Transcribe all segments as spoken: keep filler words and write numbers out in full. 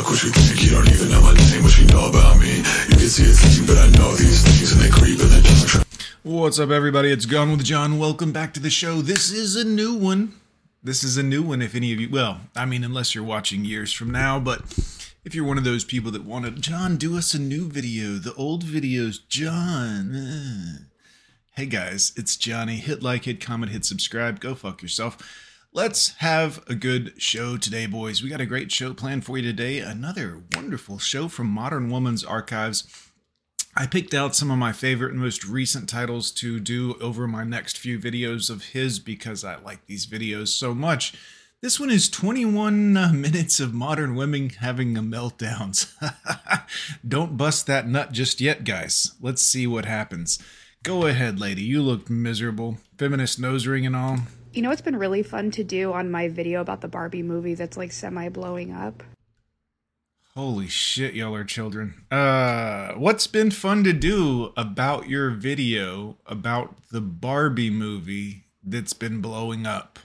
what you think, you don't even know my name, what you know about me. You can see it's leaking, but I know these things and they creep and they don't. What's up, everybody? It's Gone with John. Welcome back to the show. This is a new one. This is a new one if any of you, well, I mean, unless you're watching years from now, but if you're one of those people that wanted, John, do us a new video. The old videos, John. Uh. Hey guys, it's Johnny. Hit like, hit comment, hit subscribe. Go fuck yourself. Let's have a good show today, boys. We got a great show planned for you today. Another wonderful show from Modern Woman's Archives. I picked out some of my favorite and most recent titles to do over my next few videos of his because I like these videos so much. This one is twenty-one minutes of modern women having a meltdowns. Don't bust that nut just yet, guys. Let's see what happens. Go ahead, lady. You look miserable. Feminist nose ring and all. You know what's been really fun to do on my video about the Barbie movie that's like semi-blowing up? Holy shit, y'all are children. Uh, what's been fun to do about your video about the Barbie movie that's been blowing up?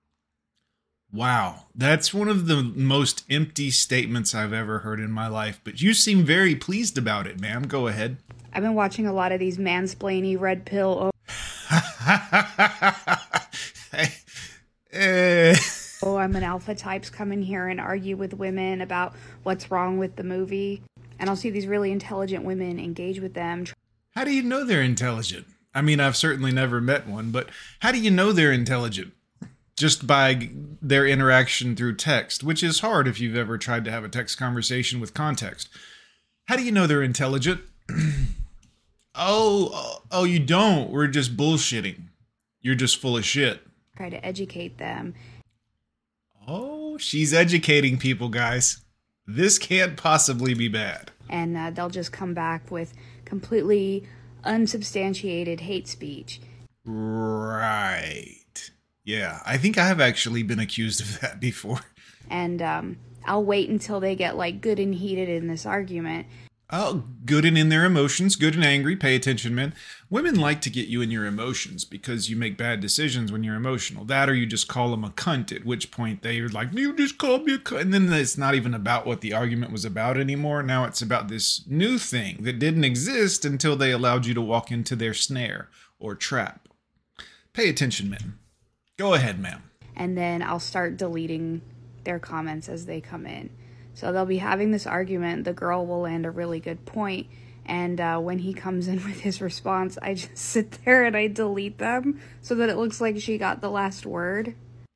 Wow, that's one of the most empty statements I've ever heard in my life, but you seem very pleased about it, ma'am. Go ahead. I've been watching a lot of these mansplainy red pill. Eh. Oh, I'm an alpha types come in here and argue with women about what's wrong with the movie. And I'll see these really intelligent women engage with them. How do you know they're intelligent? I mean, I've certainly never met one, but how do you know they're intelligent? Just by their interaction through text, which is hard if you've ever tried to have a text conversation with context. How do you know they're intelligent? oh, oh, you don't. We're just bullshitting. You're just full of shit. Try to educate them. Oh, she's educating people, guys. This can't possibly be bad. And uh, they'll just come back with completely unsubstantiated hate speech. Right. Yeah, I think I have actually been accused of that before. And um, I'll wait until they get like good and heated in this argument. Oh, good and in their emotions, good and angry. Pay attention, men. Women like to get you in your emotions because you make bad decisions when you're emotional. That or you just call them a cunt, at which point they're like, you just called me a cunt. And then it's not even about what the argument was about anymore. Now it's about this new thing that didn't exist until they allowed you to walk into their snare or trap. Pay attention, men. Go ahead, ma'am. And then I'll start deleting their comments as they come in. So they'll be having this argument. The girl will land a really good point. And uh, when he comes in with his response, I just sit there and I delete them so that it looks like she got the last word.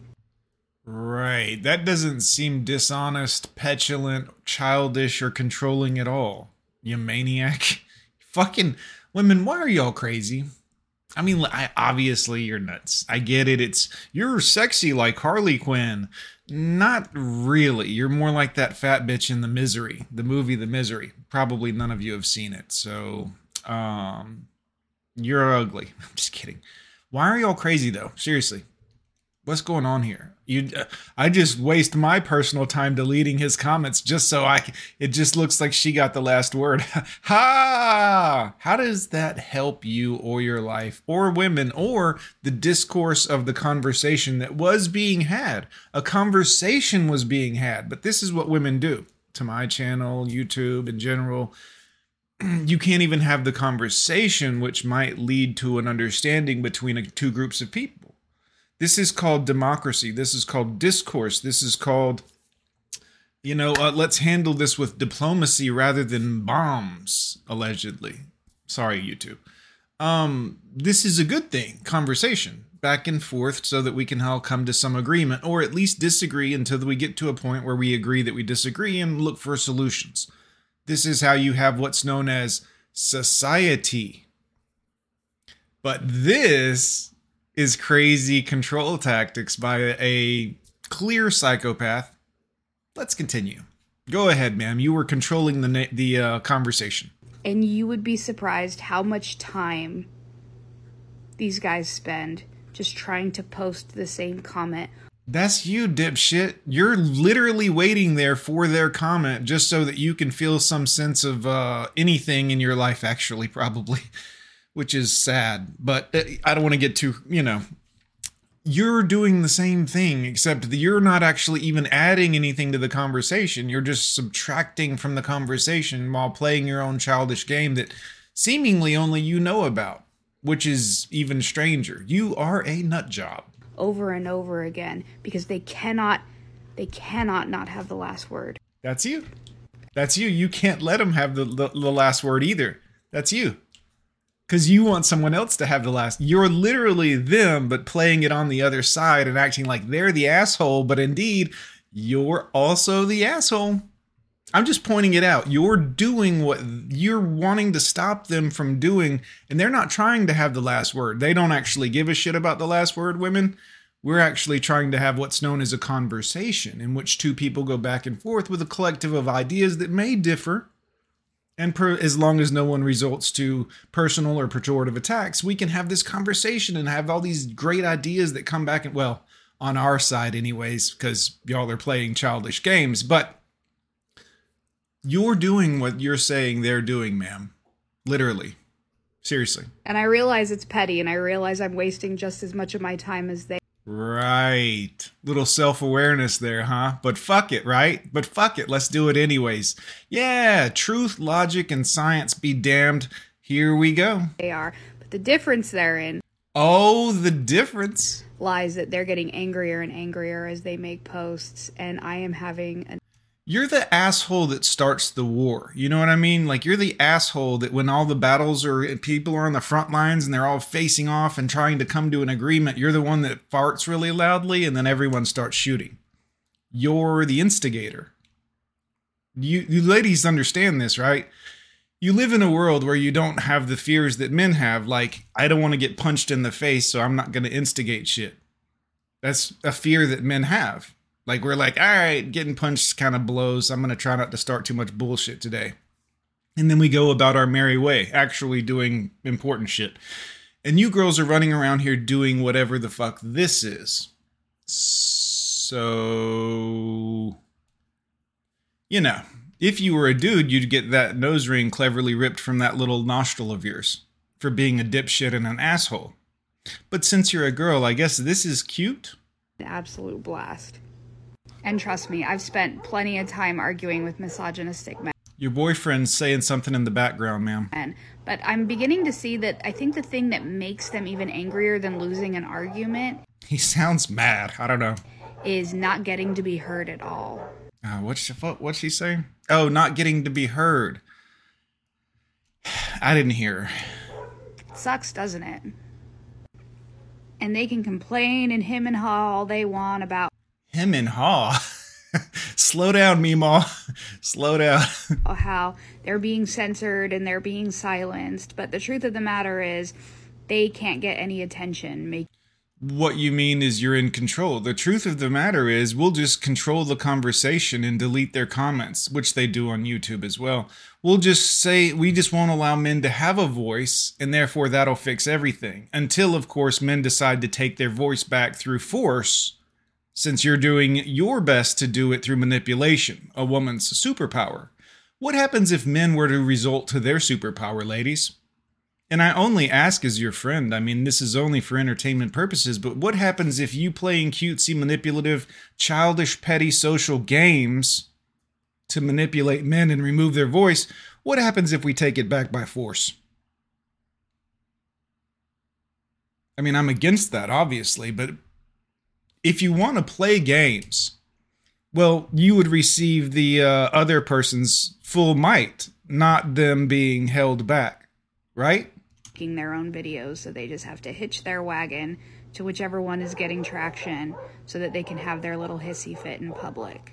Right. That doesn't seem dishonest, petulant, childish, or controlling at all. You maniac. Fucking women, why are y'all crazy? I mean, I, obviously you're nuts. I get it. It's you're sexy like Harley Quinn. Not really. You're more like that fat bitch in The Misery, the movie The Misery. Probably none of you have seen it. So, um, you're ugly. I'm just kidding. Why are y'all crazy though? Seriously. What's going on here? You, uh, I just waste my personal time deleting his comments just so I, it just looks like she got the last word. Ha! How does that help you or your life or women or the discourse of the conversation that was being had? A conversation was being had, but this is what women do to my channel, YouTube in general. You can't even have the conversation, which might lead to an understanding between two groups of people. This is called democracy. This is called discourse. This is called, you know, uh, let's handle this with diplomacy rather than bombs, allegedly. Sorry, YouTube. Um, this is a good thing. Conversation back and forth so that we can all come to some agreement or at least disagree until we get to a point where we agree that we disagree and look for solutions. This is how you have what's known as society. But this is crazy control tactics by a, a clear psychopath. Let's continue. Go ahead, ma'am. You were controlling the na- the uh, conversation. And you would be surprised how much time these guys spend just trying to post the same comment. That's you, dipshit. You're literally waiting there for their comment just so that you can feel some sense of uh, anything in your life, actually, probably. Which is sad, but I don't want to get too, you know, you're doing the same thing, except that you're not actually even adding anything to the conversation. You're just subtracting from the conversation while playing your own childish game that seemingly only you know about, which is even stranger. You are a nut job. Over and over again, because they cannot, they cannot not have the last word. That's you. That's you. You can't let them have the, the, the last word either. That's you. Because you want someone else to have the last. You're literally them, but playing it on the other side and acting like they're the asshole. But indeed, you're also the asshole. I'm just pointing it out. You're doing what you're wanting to stop them from doing. And they're not trying to have the last word. They don't actually give a shit about the last word, women. We're actually trying to have what's known as a conversation in which two people go back and forth with a collective of ideas that may differ. And per, as long as no one resorts to personal or pejorative attacks, we can have this conversation and have all these great ideas that come back and, well, on our side anyways, because y'all are playing childish games. But you're doing what you're saying they're doing, ma'am. Literally. Seriously. And I realize it's petty, and I realize I'm wasting just as much of my time as they. Right. Little self-awareness there, huh? But fuck it, right? But fuck it. Let's do it anyways. Yeah, truth, logic, and science be damned. Here we go. They are. But the difference therein. Oh, the difference. Lies that they're getting angrier and angrier as they make posts, and I am having a. You're the asshole that starts the war. You know what I mean? Like, you're the asshole that when all the battles are, people are on the front lines and they're all facing off and trying to come to an agreement, you're the one that farts really loudly and then everyone starts shooting. You're the instigator. You, you ladies understand this, right? You live in a world where you don't have the fears that men have. Like, I don't want to get punched in the face, so I'm not going to instigate shit. That's a fear that men have. Like, we're like, all right, getting punched kind of blows. I'm going to try not to start too much bullshit today. And then we go about our merry way, actually doing important shit. And you girls are running around here doing whatever the fuck this is. So, you know, if you were a dude, you'd get that nose ring cleverly ripped from that little nostril of yours for being a dipshit and an asshole. But since you're a girl, I guess this is cute. An absolute blast. And trust me, I've spent plenty of time arguing with misogynistic men. Your boyfriend's saying something in the background, ma'am. But I'm beginning to see that I think the thing that makes them even angrier than losing an argument... He sounds mad. I don't know. ...is not getting to be heard at all. Uh, what's, she, what, what's she saying? Oh, not getting to be heard. I didn't hear her. It sucks, doesn't it? And they can complain and him and haw all they want about... Him and haw. Slow down, Meemaw. Slow down. How they're being censored and they're being silenced. But the truth of the matter is they can't get any attention. Make- what you mean is you're in control. The truth of the matter is we'll just control the conversation and delete their comments, which they do on YouTube as well. We'll just say we just won't allow men to have a voice, and therefore that'll fix everything. Until, of course, men decide to take their voice back through force. Since you're doing your best to do it through manipulation, a woman's superpower. What happens if men were to resort to their superpower, ladies? And I only ask as your friend. I mean, this is only for entertainment purposes, but what happens if you playing cutesy, manipulative, childish, petty social games to manipulate men and remove their voice? What happens if we take it back by force? I mean, I'm against that, obviously, but if you want to play games, well, you would receive the uh, other person's full might, not them being held back, right? Making their own videos, so they just have to hitch their wagon to whichever one is getting traction so that they can have their little hissy fit in public.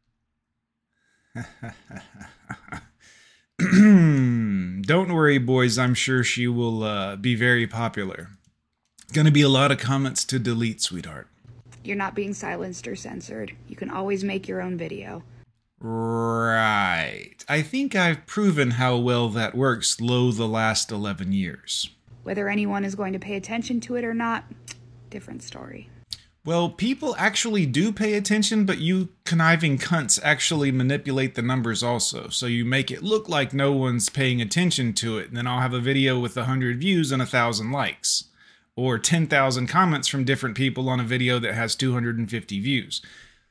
Don't worry, boys. I'm sure she will uh, be very popular. Gonna be a lot of comments to delete, sweetheart. You're not being silenced or censored. You can always make your own video. Right. I think I've proven how well that works lo the last eleven years. Whether anyone is going to pay attention to it or not, different story. Well, people actually do pay attention, but you conniving cunts actually manipulate the numbers also. So you make it look like no one's paying attention to it, and then I'll have a video with a hundred views and a thousand likes. or ten thousand comments from different people on a video that has two hundred fifty views.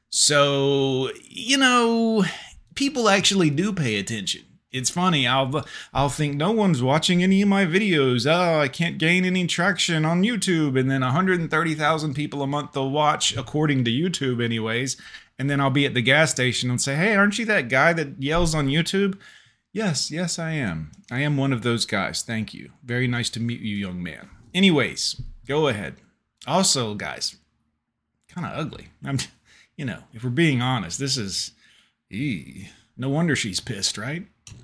So, you know, people actually do pay attention. It's funny. I'll I'll think no one's watching any of my videos. Oh, I can't gain any traction on YouTube. And then one hundred thirty thousand people a month will watch, according to YouTube anyways. And then I'll be at the gas station and say, hey, aren't you that guy that yells on YouTube? Yes, yes, I am. I am one of those guys. Thank you. Very nice to meet you, young man. Anyways, go ahead. Also, guys, kind of ugly. I'm, you know, if we're being honest, this is, ee, no wonder she's pissed, right?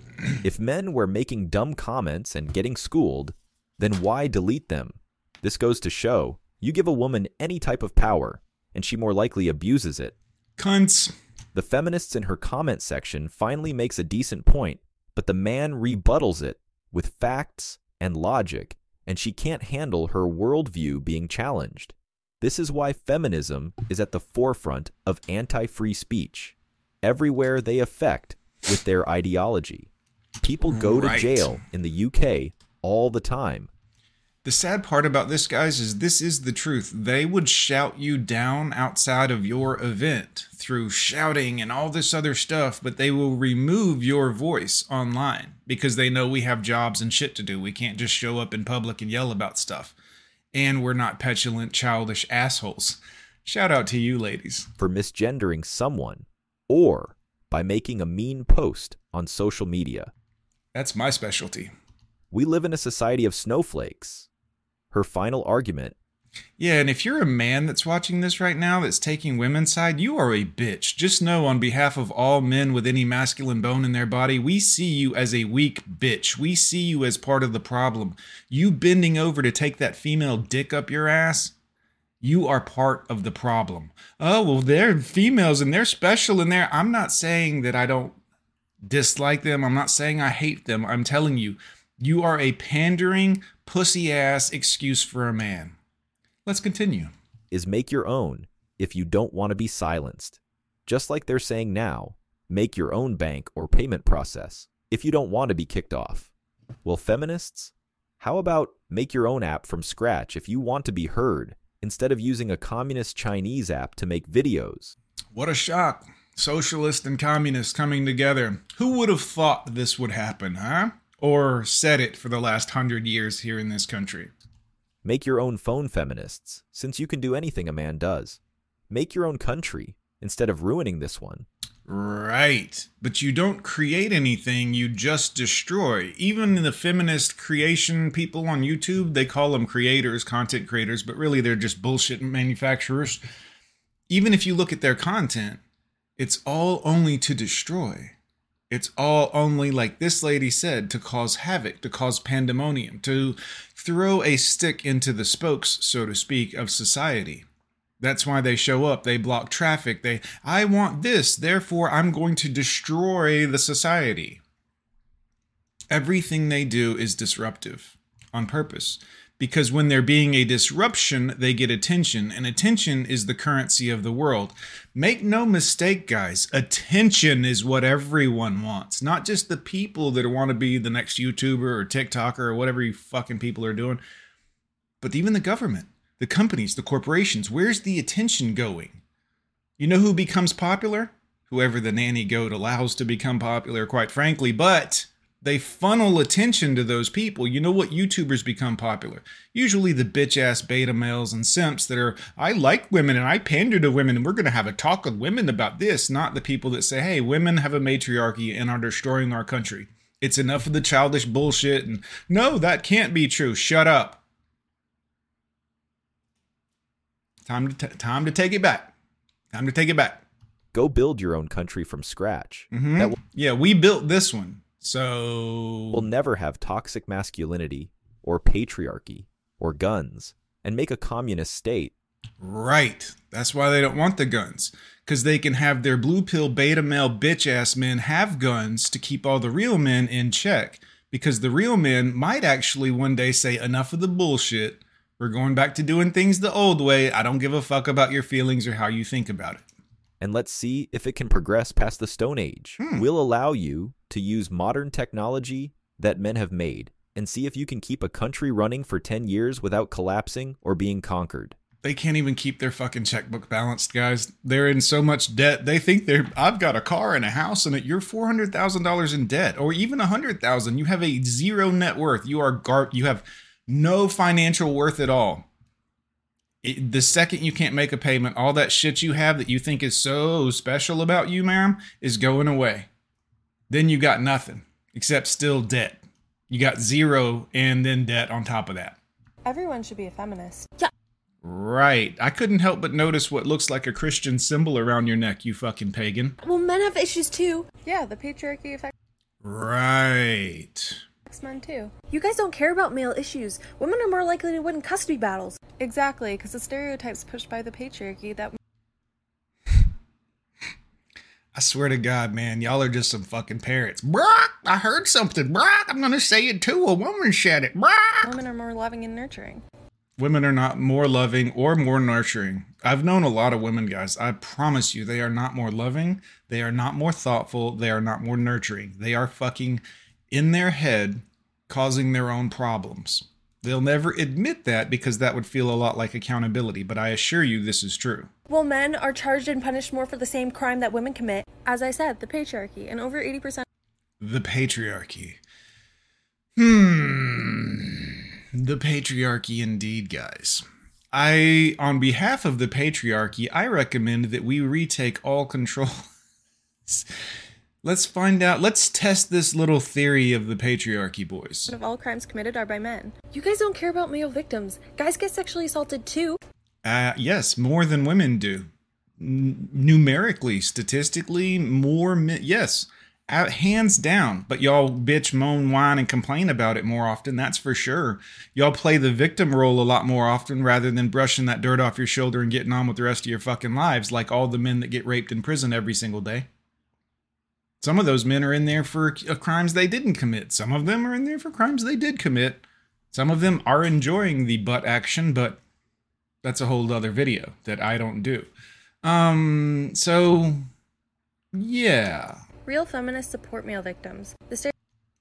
If men were making dumb comments and getting schooled, then why delete them? This goes to show you give a woman any type of power, and she more likely abuses it. Cunts. The feminists in her comment section finally makes a decent point, but the man rebuttals it with facts and logic, and she can't handle her worldview being challenged. This is why feminism is at the forefront of anti-free speech. Everywhere they affect with their ideology. People go Right. to jail in the U K all the time. The sad part about this, guys, is this is the truth. They would shout you down outside of your event through shouting and all this other stuff, but they will remove your voice online because they know we have jobs and shit to do. We can't just show up in public and yell about stuff. And we're not petulant, childish assholes. Shout out to you, ladies. For misgendering someone, or by making a mean post on social media. That's my specialty. We live in a society of snowflakes. Her final argument. Yeah, and if you're a man that's watching this right now that's taking women's side, you are a bitch. Just know on behalf of all men with any masculine bone in their body, we see you as a weak bitch. We see you as part of the problem. You bending over to take that female dick up your ass, you are part of the problem. Oh, well, they're females and they're special in there. I'm not saying that I don't dislike them. I'm not saying I hate them. I'm telling you, you are a pandering, pussy-ass excuse for a man. Let's continue. Is make your own if you don't want to be silenced. Just like they're saying now, make your own bank or payment process if you don't want to be kicked off. Well, feminists, how about make your own app from scratch if you want to be heard instead of using a communist Chinese app to make videos? What a shock. Socialist and communist coming together. Who would have thought this would happen, huh? Or said it for the last hundred years here in this country. Make your own phone, feminists, since you can do anything a man does. Make your own country instead of ruining this one. Right. But you don't create anything, you just destroy. Even the feminist creation people on YouTube, they call them creators, content creators, but really they're just bullshit manufacturers. Even if you look at their content, it's all only to destroy. It's all only, like this lady said, to cause havoc, to cause pandemonium, to throw a stick into the spokes, so to speak, of society. That's why they show up. They block traffic. They, I want this, therefore I'm going to destroy the society. Everything they do is disruptive on purpose. Because when they're being a disruption, they get attention, and attention is the currency of the world. Make no mistake, guys, attention is what everyone wants. Not just the people that want to be the next YouTuber or TikToker or whatever you fucking people are doing, but even the government, the companies, the corporations. Where's the attention going? You know who becomes popular? Whoever the nanny goat allows to become popular, quite frankly, but they funnel attention to those people. You know what YouTubers become popular? Usually the bitch-ass beta males and simps that are, I like women and I pander to women and we're going to have a talk with women about this, not the people that say, hey, women have a matriarchy and are destroying our country. It's enough of the childish bullshit and no, that can't be true. Shut up. Time to, t- time to take it back. Time to take it back. Go build your own country from scratch. Mm-hmm. That will- yeah, we built this one. So will never have toxic masculinity or patriarchy or guns and make a communist state. Right. That's why they don't want the guns. Because they can have their blue pill beta male bitch ass men have guns to keep all the real men in check. Because the real men might actually one day say, enough of the bullshit. We're going back to doing things the old way. I don't give a fuck about your feelings or how you think about it. And let's see if it can progress past the Stone Age. Hmm. We'll allow you to use modern technology that men have made and see if you can keep a country running for ten years without collapsing or being conquered. They can't even keep their fucking checkbook balanced, guys. They're in so much debt. They think they're, I've got a car and a house and you're four hundred thousand dollars in debt, or even one hundred thousand dollars. You have a zero net worth. You are gar- You have no financial worth at all. It, the second you can't make a payment, all that shit you have that you think is so special about you, ma'am, is going away. Then you got nothing except still debt. You got zero and then debt on top of that. Everyone should be a feminist. Yeah. Right. I couldn't help but notice what looks like a Christian symbol around your neck, you fucking pagan. Well, men have issues too. Yeah, the patriarchy affects Right. men too. You guys don't care about male issues. Women are more likely to win custody battles. Exactly, because the stereotypes pushed by the patriarchy that... I swear to God, man, y'all are just some fucking parrots. Brock, I heard something. Brock, I'm gonna say it too. A woman said it. Brock. Women are more loving and nurturing. Women are not more loving or more nurturing. I've known a lot of women, guys. I promise you, they are not more loving. They are not more thoughtful. They are not more nurturing. They are fucking in their head causing their own problems. They'll never admit that because that would feel a lot like accountability, but I assure you this is true. Well, men are charged and punished more for the same crime that women commit. As I said, the patriarchy, and over eighty percent... The patriarchy. Hmm... The patriarchy indeed, guys. I, on behalf of the patriarchy, I recommend that we retake all control. Let's find out, let's test this little theory of the patriarchy, boys. ...of all crimes committed are by men. You guys don't care about male victims. Guys get sexually assaulted too. Uh, yes, more than women do. N- numerically, statistically, more men, yes. Out, hands down, but y'all bitch, moan, whine, and complain about it more often, that's for sure. Y'all play the victim role a lot more often rather than brushing that dirt off your shoulder and getting on with the rest of your fucking lives like all the men that get raped in prison every single day. Some of those men are in there for crimes they didn't commit. Some of them are in there for crimes they did commit. Some of them are enjoying the butt action, but that's a whole other video that I don't do. Um, so, yeah. Real feminists support male victims. The stere-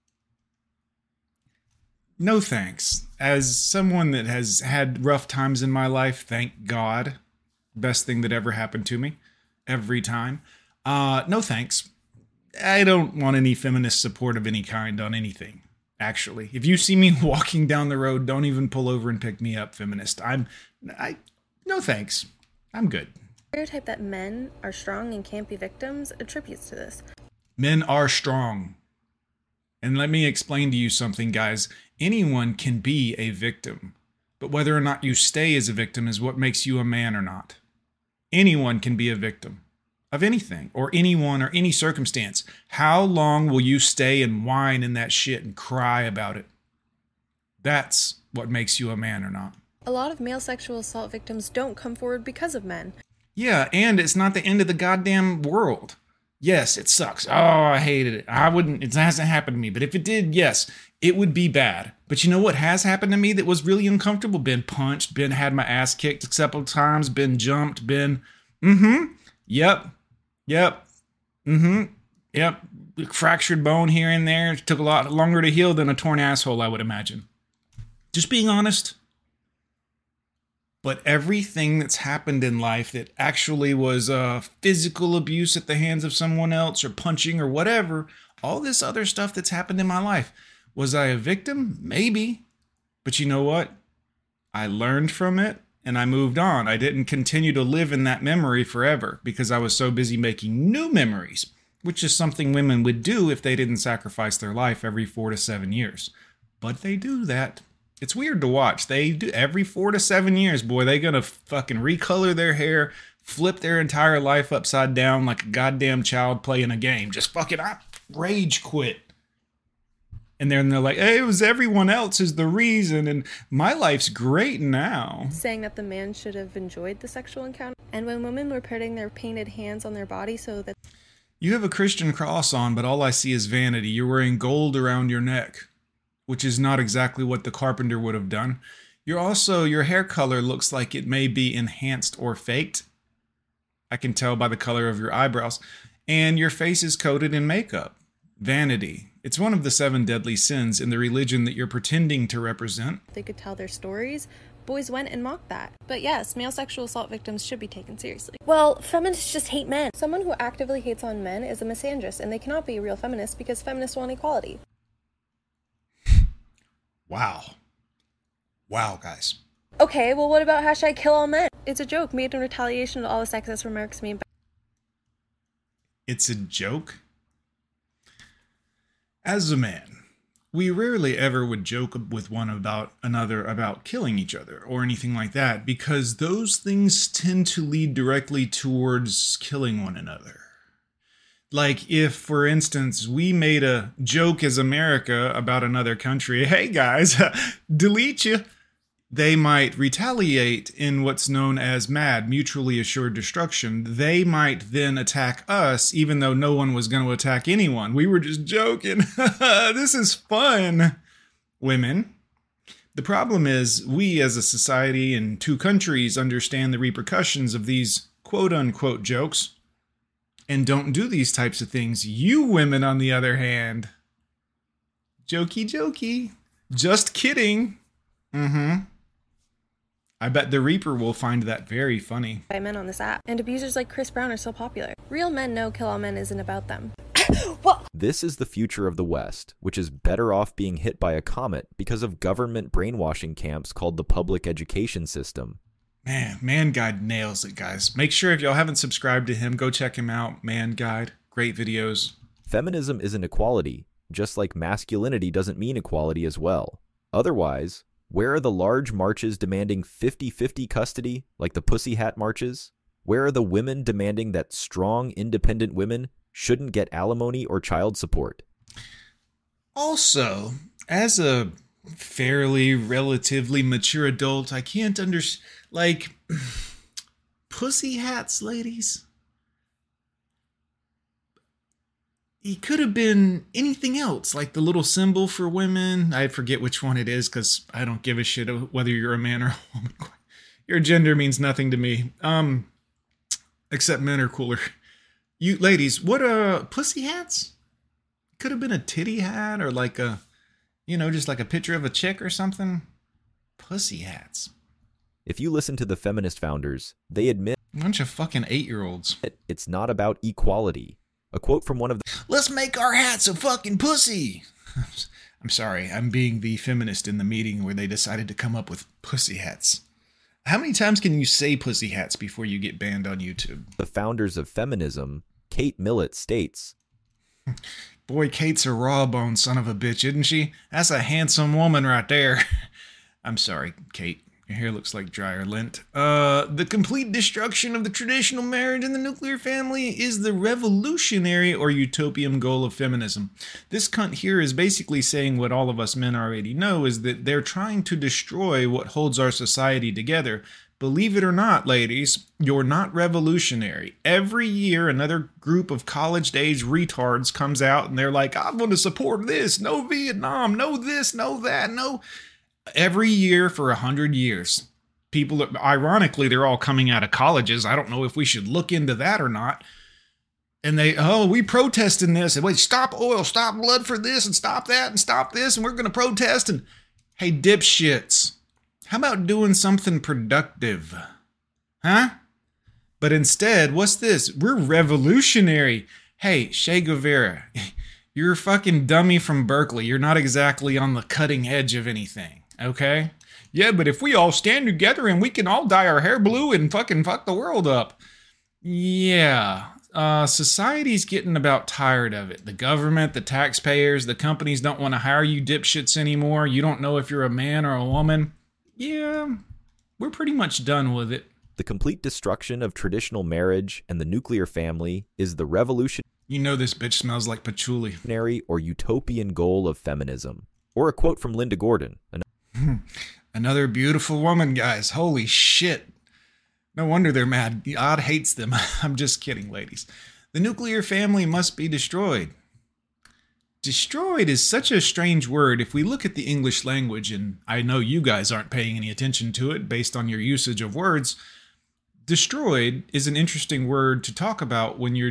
No thanks. As someone that has had rough times in my life, thank God. Best thing that ever happened to me. Every time. Uh, no thanks. I don't want any feminist support of any kind on anything, actually. If you see me walking down the road, don't even pull over and pick me up, feminist. I'm... I... No thanks. I'm good. The stereotype that men are strong and can't be victims attributes to this. Men are strong. And let me explain to you something, guys. Anyone can be a victim, but whether or not you stay as a victim is what makes you a man or not. Anyone can be a victim of anything or anyone or any circumstance. How long will you stay and whine in that shit and cry about it? That's what makes you a man or not. A lot of male sexual assault victims don't come forward because of men. Yeah, and it's not the end of the goddamn world. Yes, it sucks. Oh, I hated it. I wouldn't, it hasn't happened to me. But if it did, yes, it would be bad. But you know what has happened to me that was really uncomfortable? Been punched, been had my ass kicked a couple times, been jumped, been, mm-hmm, yep, yep, mm-hmm, yep. Fractured bone here and there. It took a lot longer to heal than a torn asshole, I would imagine. Just being honest. But everything that's happened in life that actually was uh, physical abuse at the hands of someone else or punching or whatever, all this other stuff that's happened in my life, was I a victim? Maybe. But you know what? I learned from it and I moved on. I didn't continue to live in that memory forever because I was so busy making new memories, which is something women would do if they didn't sacrifice their life every four to seven years. But they do that. It's weird to watch. They do every four to seven years, boy, they gonna fucking recolor their hair, flip their entire life upside down like a goddamn child playing a game. Just fucking I rage quit. And then they're like, hey, it was everyone else is the reason, and my life's great now. Saying that the man should have enjoyed the sexual encounter. And when women were putting their painted hands on their body so that... You have a Christian cross on, but all I see is vanity. You're wearing gold around your neck, which is not exactly what the carpenter would have done. You're also, your hair color looks like it may be enhanced or faked. I can tell by the color of your eyebrows. And your face is coated in makeup. Vanity. It's one of the seven deadly sins in the religion that you're pretending to represent. They could tell their stories. Boys went and mocked that. But yes, male sexual assault victims should be taken seriously. Well, feminists just hate men. Someone who actively hates on men is a misandrist, and they cannot be a real feminist because feminists want equality. Wow. Wow, guys. Okay, well what about hashtag kill all men? It's a joke made in retaliation to all the sexist remarks made by... It's a joke? As a man, we rarely ever would joke with one about another about killing each other or anything like that, because those things tend to lead directly towards killing one another. Like if, for instance, we made a joke as America about another country, hey guys, delete you, they might retaliate in what's known as MAD, mutually assured destruction. They might then attack us, even though no one was going to attack anyone. We were just joking. This is fun. Women. The problem is we as a society and two countries understand the repercussions of these quote-unquote jokes and don't do these types of things. You women, on the other hand, jokey jokey. Just kidding. Mm-hmm. I bet the Reaper will find that very funny. By men on this app, and abusers like Chris Brown are so popular. Real men know kill all men isn't about them. Well, this is the future of the West, which is better off being hit by a comet because of government brainwashing camps called the public education system. Man, Man Guide nails it, guys. Make sure if y'all haven't subscribed to him, go check him out. Man Guide, great videos. Feminism isn't equality, just like masculinity doesn't mean equality as well. Otherwise, where are the large marches demanding fifty-fifty custody, like the Pussy Hat marches? Where are the women demanding that strong, independent women shouldn't get alimony or child support? Also, as a fairly, relatively mature adult, I can't understand, like, pussy hats, ladies? He could have been anything else, like the little symbol for women. I forget which one it is because I don't give a shit whether you're a man or a woman. Your gender means nothing to me. Um, except men are cooler. You ladies, what uh pussy hats? Could have been a titty hat or like a, you know, just like a picture of a chick or something. Pussy hats. If you listen to the feminist founders, they admit bunch of fucking eight-year-olds. It's not about equality. A quote from one of the... Let's make our hats a fucking pussy. I'm sorry, I'm being the feminist in the meeting where they decided to come up with pussy hats. How many times can you say pussy hats before you get banned on YouTube? The founders of feminism, Kate Millett, states, Boy, Kate's a raw bone son of a bitch, isn't she? That's a handsome woman right there. I'm sorry, Kate. Your hair looks like dryer lint. Uh, the complete destruction of the traditional marriage and the nuclear family is the revolutionary or utopian goal of feminism. This cunt here is basically saying what all of us men already know, is that they're trying to destroy what holds our society together. Believe it or not, ladies, you're not revolutionary. Every year, another group of college-age retards comes out and they're like, I'm going to support this, no Vietnam, no this, no that, no... Every year for a hundred years, people, ironically, they're all coming out of colleges. I don't know if we should look into that or not. And they, oh, we protesting this. And wait, stop oil, stop blood for this, and stop that, and stop this, and we're going to protest. And hey, dipshits, how about doing something productive? Huh? But instead, what's this? We're revolutionary. Hey, Che Guevara, you're a fucking dummy from Berkeley. You're not exactly on the cutting edge of anything. Okay? Yeah, but if we all stand together and we can all dye our hair blue and fucking fuck the world up. Yeah. Uh, society's getting about tired of it. The government, the taxpayers, the companies don't want to hire you dipshits anymore. You don't know if you're a man or a woman. Yeah, we're pretty much done with it. The complete destruction of traditional marriage and the nuclear family is the revolutionary You know this bitch smells like patchouli. or utopian goal of feminism. Or a quote from Linda Gordon. Another beautiful woman, guys. Holy shit. No wonder they're mad. God hates them. I'm just kidding, ladies. The nuclear family must be destroyed. Destroyed is such a strange word. If we look at the English language, and I know you guys aren't paying any attention to it based on your usage of words, destroyed is an interesting word to talk about when you're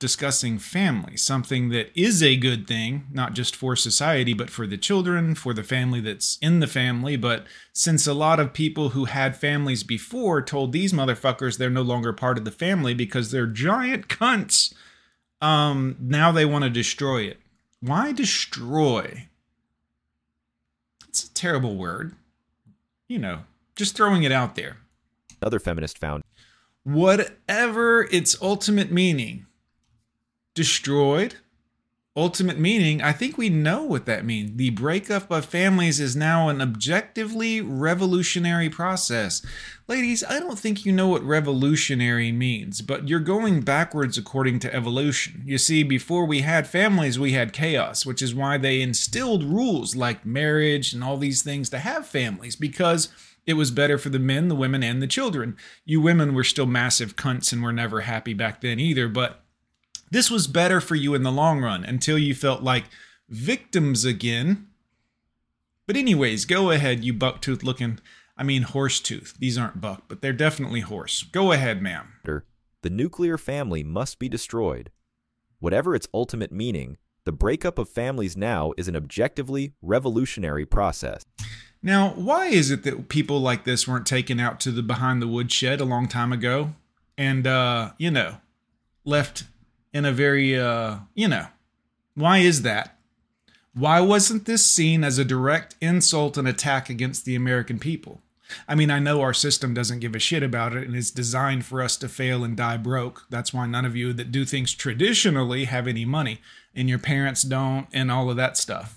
discussing family, something that is a good thing, not just for society, but for the children, for the family that's in the family. But since a lot of people who had families before told these motherfuckers they're no longer part of the family because they're giant cunts, um, now they want to destroy it. Why destroy? It's a terrible word. You know, just throwing it out there. Other feminist found. Whatever its ultimate meaning. Destroyed. Ultimate meaning, I think we know what that means. The breakup of families is now an objectively revolutionary process. Ladies, I don't think you know what revolutionary means, but you're going backwards according to evolution. You see, before we had families, we had chaos, which is why they instilled rules like marriage and all these things to have families, because it was better for the men, the women, and the children. You women were still massive cunts and were never happy back then either, but this was better for you in the long run until you felt like victims again. But anyways, go ahead, you bucktooth looking, I mean horse tooth. These aren't buck, but they're definitely horse. Go ahead, ma'am. The nuclear family must be destroyed. Whatever its ultimate meaning, the breakup of families now is an objectively revolutionary process. Now, why is it that people like this weren't taken out to the behind the woodshed a long time ago and, uh, you know, left in a very, uh, you know, why is that? Why wasn't this seen as a direct insult and attack against the American people? I mean, I know our system doesn't give a shit about it and it's designed for us to fail and die broke. That's why none of you that do things traditionally have any money and your parents don't and all of that stuff.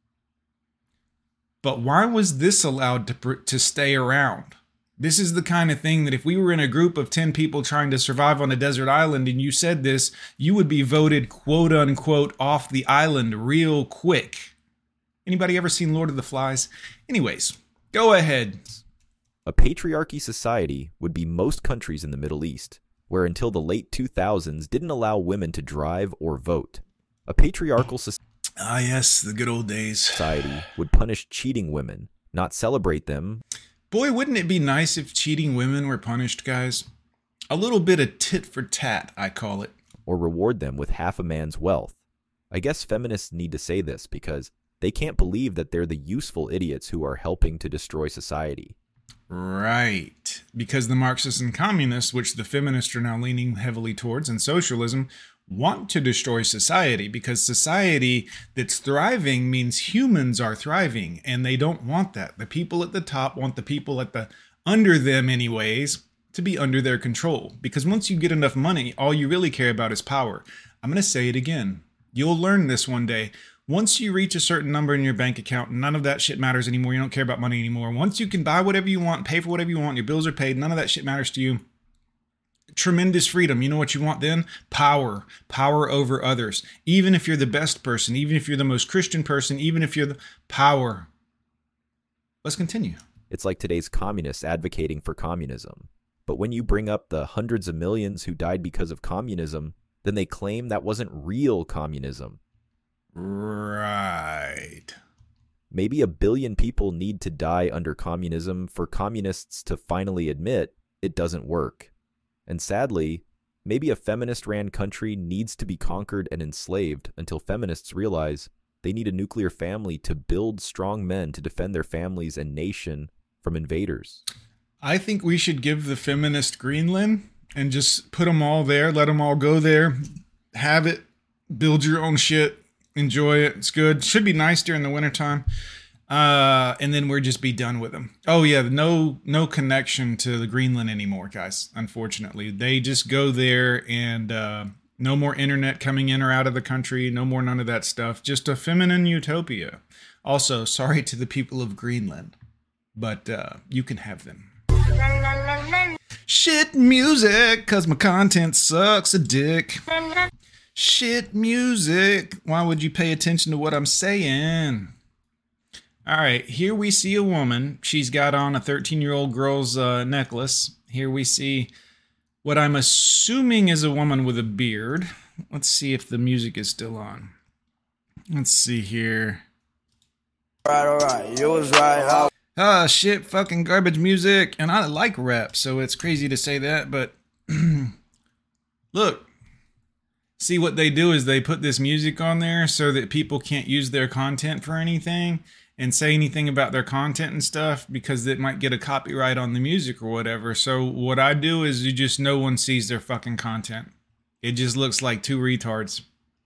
But why was this allowed to, to stay around? This is the kind of thing that if we were in a group of ten people trying to survive on a desert island and you said this, you would be voted quote unquote off the island real quick. Anybody ever seen Lord of the Flies? Anyways, go ahead. A patriarchy society would be most countries in the Middle East, where until the late two thousands didn't allow women to drive or vote. A patriarchal society Ah, yes, the good old days. Society would punish cheating women, not celebrate them. Boy, wouldn't it be nice if cheating women were punished, guys? A little bit of tit for tat, I call it. Or reward them with half a man's wealth. I guess feminists need to say this because they can't believe that they're the useful idiots who are helping to destroy society. Right. Because the Marxists and communists, which the feminists are now leaning heavily towards, and socialism, want to destroy society because society that's thriving means humans are thriving and they don't want that. The people at the top want the people at the under them anyways to be under their control because once you get enough money, all you really care about is power. I'm going to say it again. You'll learn this one day. Once you reach a certain number in your bank account, none of that shit matters anymore. You don't care about money anymore. Once you can buy whatever you want, pay for whatever you want, your bills are paid, none of that shit matters to you. Tremendous freedom. You know what you want then? Power. Power over others. Even if you're the best person, even if you're the most Christian person, even if you're the power. Let's continue. It's like today's communists advocating for communism. But when you bring up the hundreds of millions who died because of communism, then they claim that wasn't real communism. Right. Maybe a billion people need to die under communism for communists to finally admit it doesn't work. And sadly, maybe a feminist-ran country needs to be conquered and enslaved until feminists realize they need a nuclear family to build strong men to defend their families and nation from invaders. I think we should give the feminist Greenland and just put them all there, let them all go there, have it, build your own shit, enjoy it. It's good. Should be nice during the wintertime. Uh, and then we'll just be done with them. Oh yeah, no, no connection to the Greenland anymore, guys. Unfortunately, they just go there and, uh, no more internet coming in or out of the country. No more none of that stuff. Just a feminine utopia. Also, sorry to the people of Greenland, but, uh, you can have them. Shit music, cause my content sucks a dick. Shit music. Why would you pay attention to what I'm saying? All right, here we see a woman. She's got on a thirteen-year-old girl's uh, necklace. Here we see what I'm assuming is a woman with a beard. Let's see if the music is still on. Let's see here. Right, all right, you was right. Ah, shit, fucking garbage music. And I like rap, so it's crazy to say that, but look. See, what they do is they put this music on there so that people can't use their content for anything and say anything about their content and stuff because it might get a copyright on the music or whatever. So what I do is you just, no one sees their fucking content. It just looks like two retards.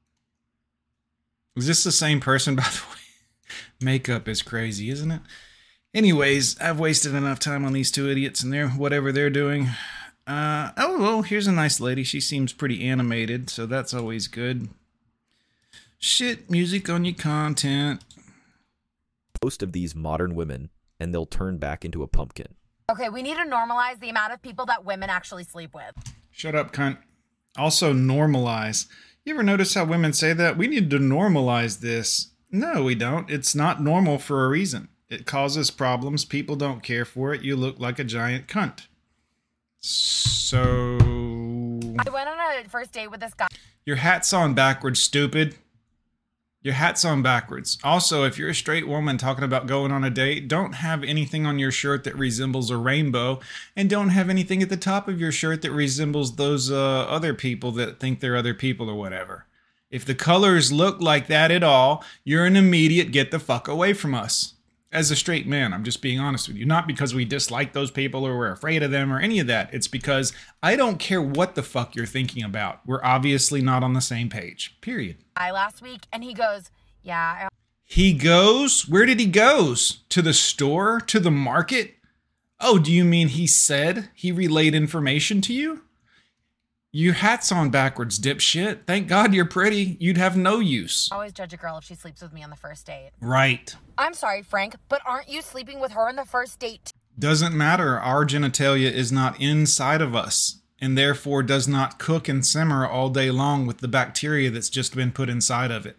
Is this the same person, by the way? Makeup is crazy, isn't it? Anyways, I've wasted enough time on these two idiots and their whatever they're doing. Uh, oh, well, here's a nice lady. She seems pretty animated, so that's always good. Shit, music on your content. Most of these modern women, and they'll turn back into a pumpkin. Okay, we need to normalize the amount of people that women actually sleep with. Shut up, cunt. Also, normalize. You ever notice how women say that? We need to normalize this. No, we don't. It's not normal for a reason. It causes problems. People don't care for it. You look like a giant cunt. So... I went on a first date with this guy. Your hat's on backwards, stupid. Your hat's on backwards. Also, if you're a straight woman talking about going on a date, don't have anything on your shirt that resembles a rainbow, and don't have anything at the top of your shirt that resembles those uh, other people that think they're other people or whatever. If the colors look like that at all, you're an immediate get the fuck away from us. As a straight man, I'm just being honest with you. Not because we dislike those people or we're afraid of them or any of that. It's because I don't care what the fuck you're thinking about. We're obviously not on the same page. Period. I last week, and he goes, yeah. I- He goes? Where did he goes? To the store? To the market? Oh, do you mean he said he relayed information to you? Your hat's on backwards, dipshit. Thank God you're pretty. You'd have no use. I always judge a girl if she sleeps with me on the first date. Right. I'm sorry, Frank, but aren't you sleeping with her on the first date? Doesn't matter. Our genitalia is not inside of us, and therefore does not cook and simmer all day long with the bacteria that's just been put inside of it.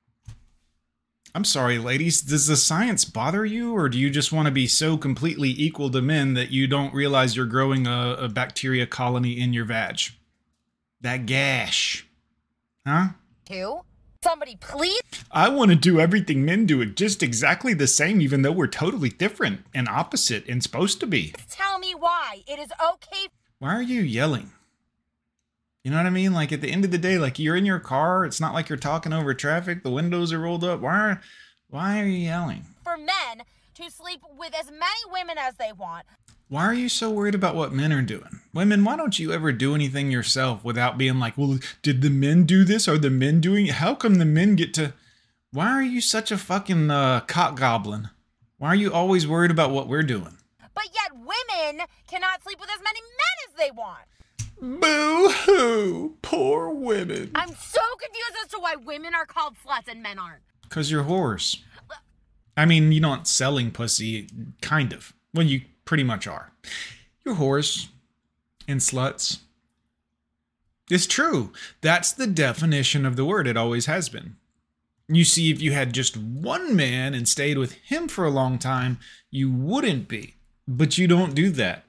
I'm sorry, ladies. Does the science bother you, or do you just want to be so completely equal to men that you don't realize you're growing a, a bacteria colony in your vag? That gash. Huh? Two? Somebody please? I want to do everything men do it just exactly the same, even though we're totally different and opposite and supposed to be. Tell me why. It is okay. Why are you yelling? You know what I mean? Like at the end of the day, like you're in your car. It's not like you're talking over traffic. The windows are rolled up. Why are, why are you yelling? For men to sleep with as many women as they want. Why are you so worried about what men are doing? Women, why don't you ever do anything yourself without being like, well, did the men do this? Are the men doing it? How come the men get to... Why are you such a fucking uh, cock goblin? Why are you always worried about what we're doing? But yet women cannot sleep with as many men as they want. Boo-hoo! Poor women. I'm so confused as to why women are called sluts and men aren't. Because you're whores. I mean, you're not selling pussy, kind of. Well, you pretty much are. You're whores and sluts. It's true. That's the definition of the word. It always has been. You see, if you had just one man and stayed with him for a long time, you wouldn't be. But you don't do that.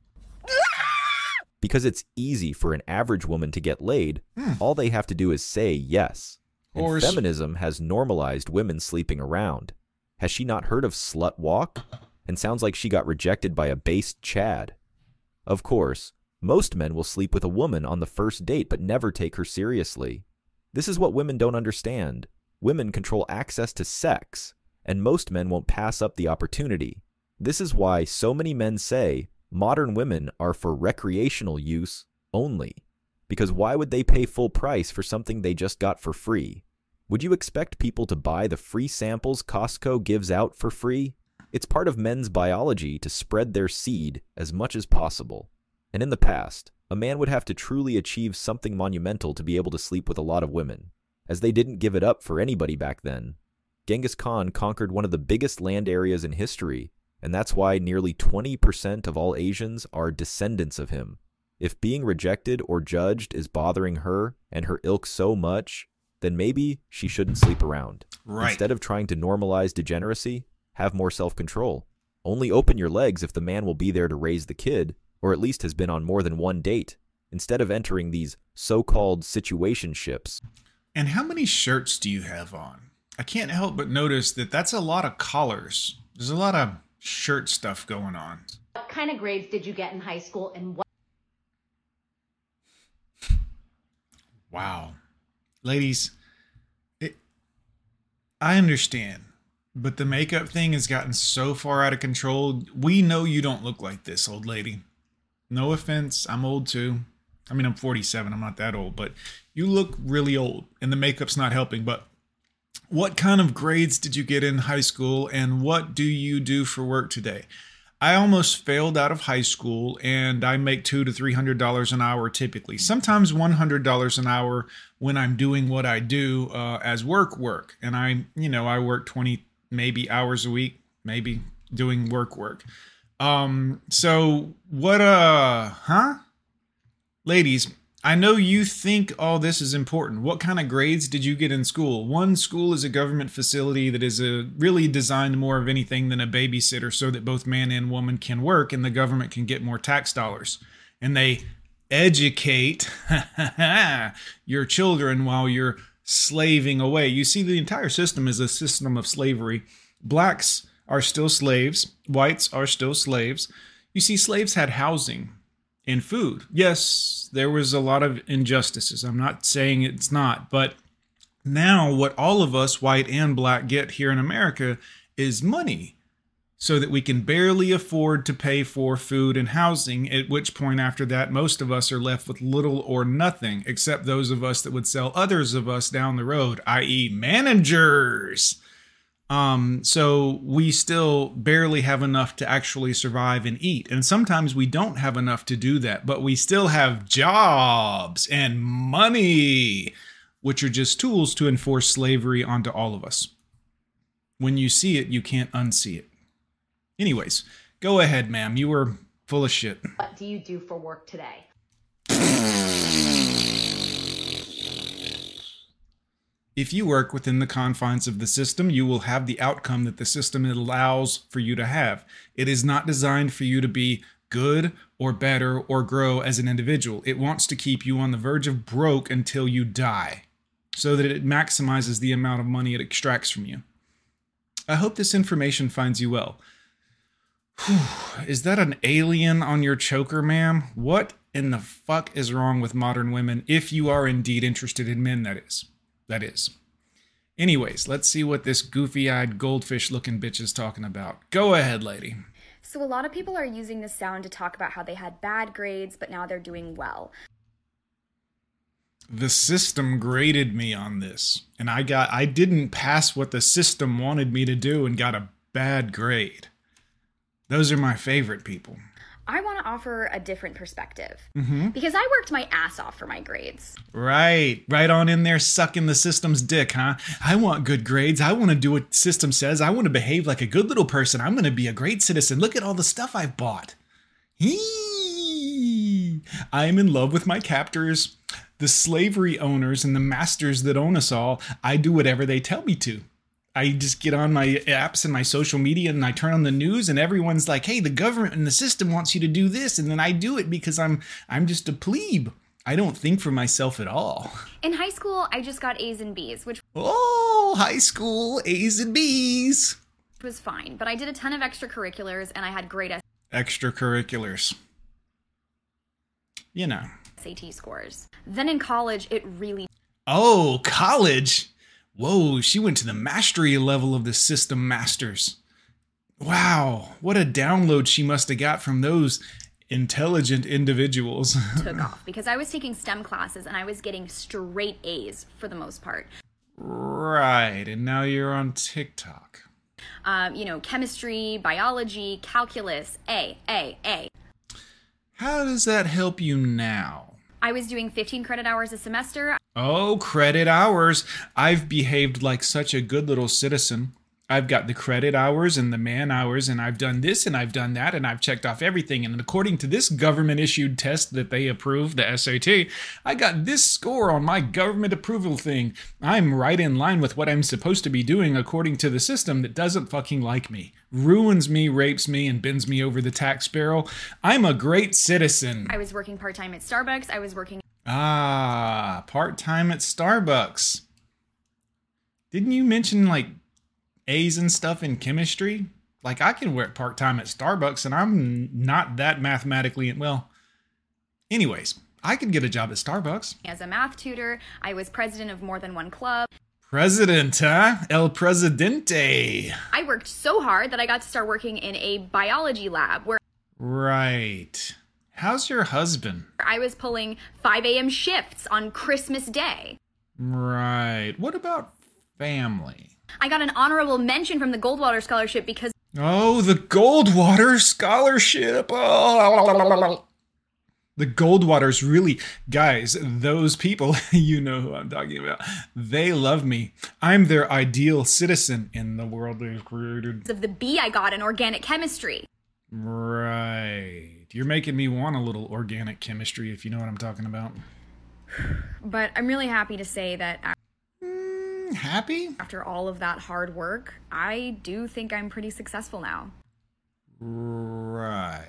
Because it's easy for an average woman to get laid, hmm. all they have to do is say yes. And Or feminism has normalized women sleeping around. Has she not heard of slut walk? And sounds like she got rejected by a based Chad. Of course, most men will sleep with a woman on the first date but never take her seriously. This is what women don't understand. Women control access to sex, and most men won't pass up the opportunity. This is why so many men say modern women are for recreational use only. Because why would they pay full price for something they just got for free? Would you expect people to buy the free samples Costco gives out for free? It's part of men's biology to spread their seed as much as possible. And in the past, a man would have to truly achieve something monumental to be able to sleep with a lot of women, as they didn't give it up for anybody back then. Genghis Khan conquered one of the biggest land areas in history, and that's why nearly twenty percent of all Asians are descendants of him. If being rejected or judged is bothering her and her ilk so much, then maybe she shouldn't sleep around. Right. Instead of trying to normalize degeneracy, have more self-control. Only open your legs if the man will be there to raise the kid, or at least has been on more than one date, instead of entering these so-called situationships. And how many shirts do you have on? I can't help but notice that that's a lot of collars. There's a lot of shirt stuff going on. What kind of grades did you get in high school and what? Wow. ladies, it, I understand, but the makeup thing has gotten so far out of control. We know you don't look like this, old lady. No offense, I'm old too. I mean, I'm forty-seven, I'm not that old, but you look really old and the makeup's not helping. But what kind of grades did you get in high school and what do you do for work today? I almost failed out of high school and I make two to three hundred dollars an hour typically. Sometimes one hundred dollars an hour when I'm doing what I do uh, as work work. And I, you know, I work twenty maybe hours a week, maybe doing work work. Um, so what, uh, huh? Ladies, I know you think all this is important. What kind of grades did you get in school? One, school is a government facility that is a, really designed more of anything than a babysitter so that both man and woman can work and the government can get more tax dollars. And they educate your children while you're slaving away. You see, the entire system is a system of slavery. Blacks are still slaves. Whites are still slaves. You see, slaves had housing and food. Yes, there was a lot of injustices. I'm not saying it's not, but now what all of us, white and black, get here in America is money so that we can barely afford to pay for food and housing, at which point after that, most of us are left with little or nothing, except those of us that would sell others of us down the road, that is managers. Um, so we still barely have enough to actually survive and eat. And sometimes we don't have enough to do that, but we still have jobs and money, which are just tools to enforce slavery onto all of us. When you see it, you can't unsee it. Anyways, go ahead, ma'am. You were full of shit. What do you do for work today? If you work within the confines of the system, you will have the outcome that the system allows for you to have. It is not designed for you to be good or better or grow as an individual. It wants to keep you on the verge of broke until you die, so that it maximizes the amount of money it extracts from you. I hope this information finds you well. Whew. Is that an alien on your choker, ma'am? What in the fuck is wrong with modern women, if you are indeed interested in men, that is. That is. Anyways, let's see what this goofy-eyed goldfish-looking bitch is talking about. Go ahead, lady. So a lot of people are using this sound to talk about how they had bad grades, but now they're doing well. The system graded me on this, and I got I didn't pass what the system wanted me to do and got a bad grade. Those are my favorite people. I want to offer a different perspective. Mm-hmm. Because I worked my ass off for my grades. Right. Right on in there sucking the system's dick, huh? I want good grades. I want to do what the system says. I want to behave like a good little person. I'm going to be a great citizen. Look at all the stuff I've bought. Hee! I am in love with my captors, the slavery owners, and the masters that own us all. I do whatever they tell me to. I just get on my apps and my social media and I turn on the news and everyone's like, hey, the government and the system wants you to do this. And then I do it because I'm I'm just a plebe. I don't think for myself at all. In high school, I just got A's and B's, which Oh, high school, A's and B's. was fine. But I did a ton of extracurriculars and I had great Extracurriculars. You know. S A T scores. Then in college, it really... Oh, college? Whoa, she went to the mastery level of the system masters. Wow, what a download she must have got from those intelligent individuals. took off because I was taking STEM classes and I was getting straight A's for the most part. Right, and now you're on TikTok. Um, you know, chemistry, biology, calculus, A, A, A. How does that help you now? I was doing fifteen credit hours a semester. Oh, credit hours. I've behaved like such a good little citizen. I've got the credit hours and the man hours, and I've done this and I've done that, and I've checked off everything. And according to this government-issued test that they approved, the S A T, I got this score on my government approval thing. I'm right in line with what I'm supposed to be doing according to the system that doesn't fucking like me, ruins me, rapes me, and bends me over the tax barrel. I'm a great citizen. I was working part-time at Starbucks. I was working... Ah, part-time at Starbucks. Didn't you mention, like, A's and stuff in chemistry? Like, I can work part-time at Starbucks and I'm not that mathematically, well, anyways, I could get a job at Starbucks. As a math tutor, I was president of more than one club. President, huh? El Presidente. I worked so hard that I got to start working in a biology lab where Right. How's your husband? I was pulling five a.m. shifts on Christmas Day. Right. What about family? I got an honorable mention from the Goldwater Scholarship because Oh, the Goldwater Scholarship. Oh. The Goldwaters really, guys, those people, you know who I'm talking about. They love me. I'm their ideal citizen in the world they've created. of the B I got in organic chemistry. Right. You're making me want a little organic chemistry, if you know what I'm talking about. But I'm really happy to say that Mm, happy? after all of that hard work, I do think I'm pretty successful now. Right.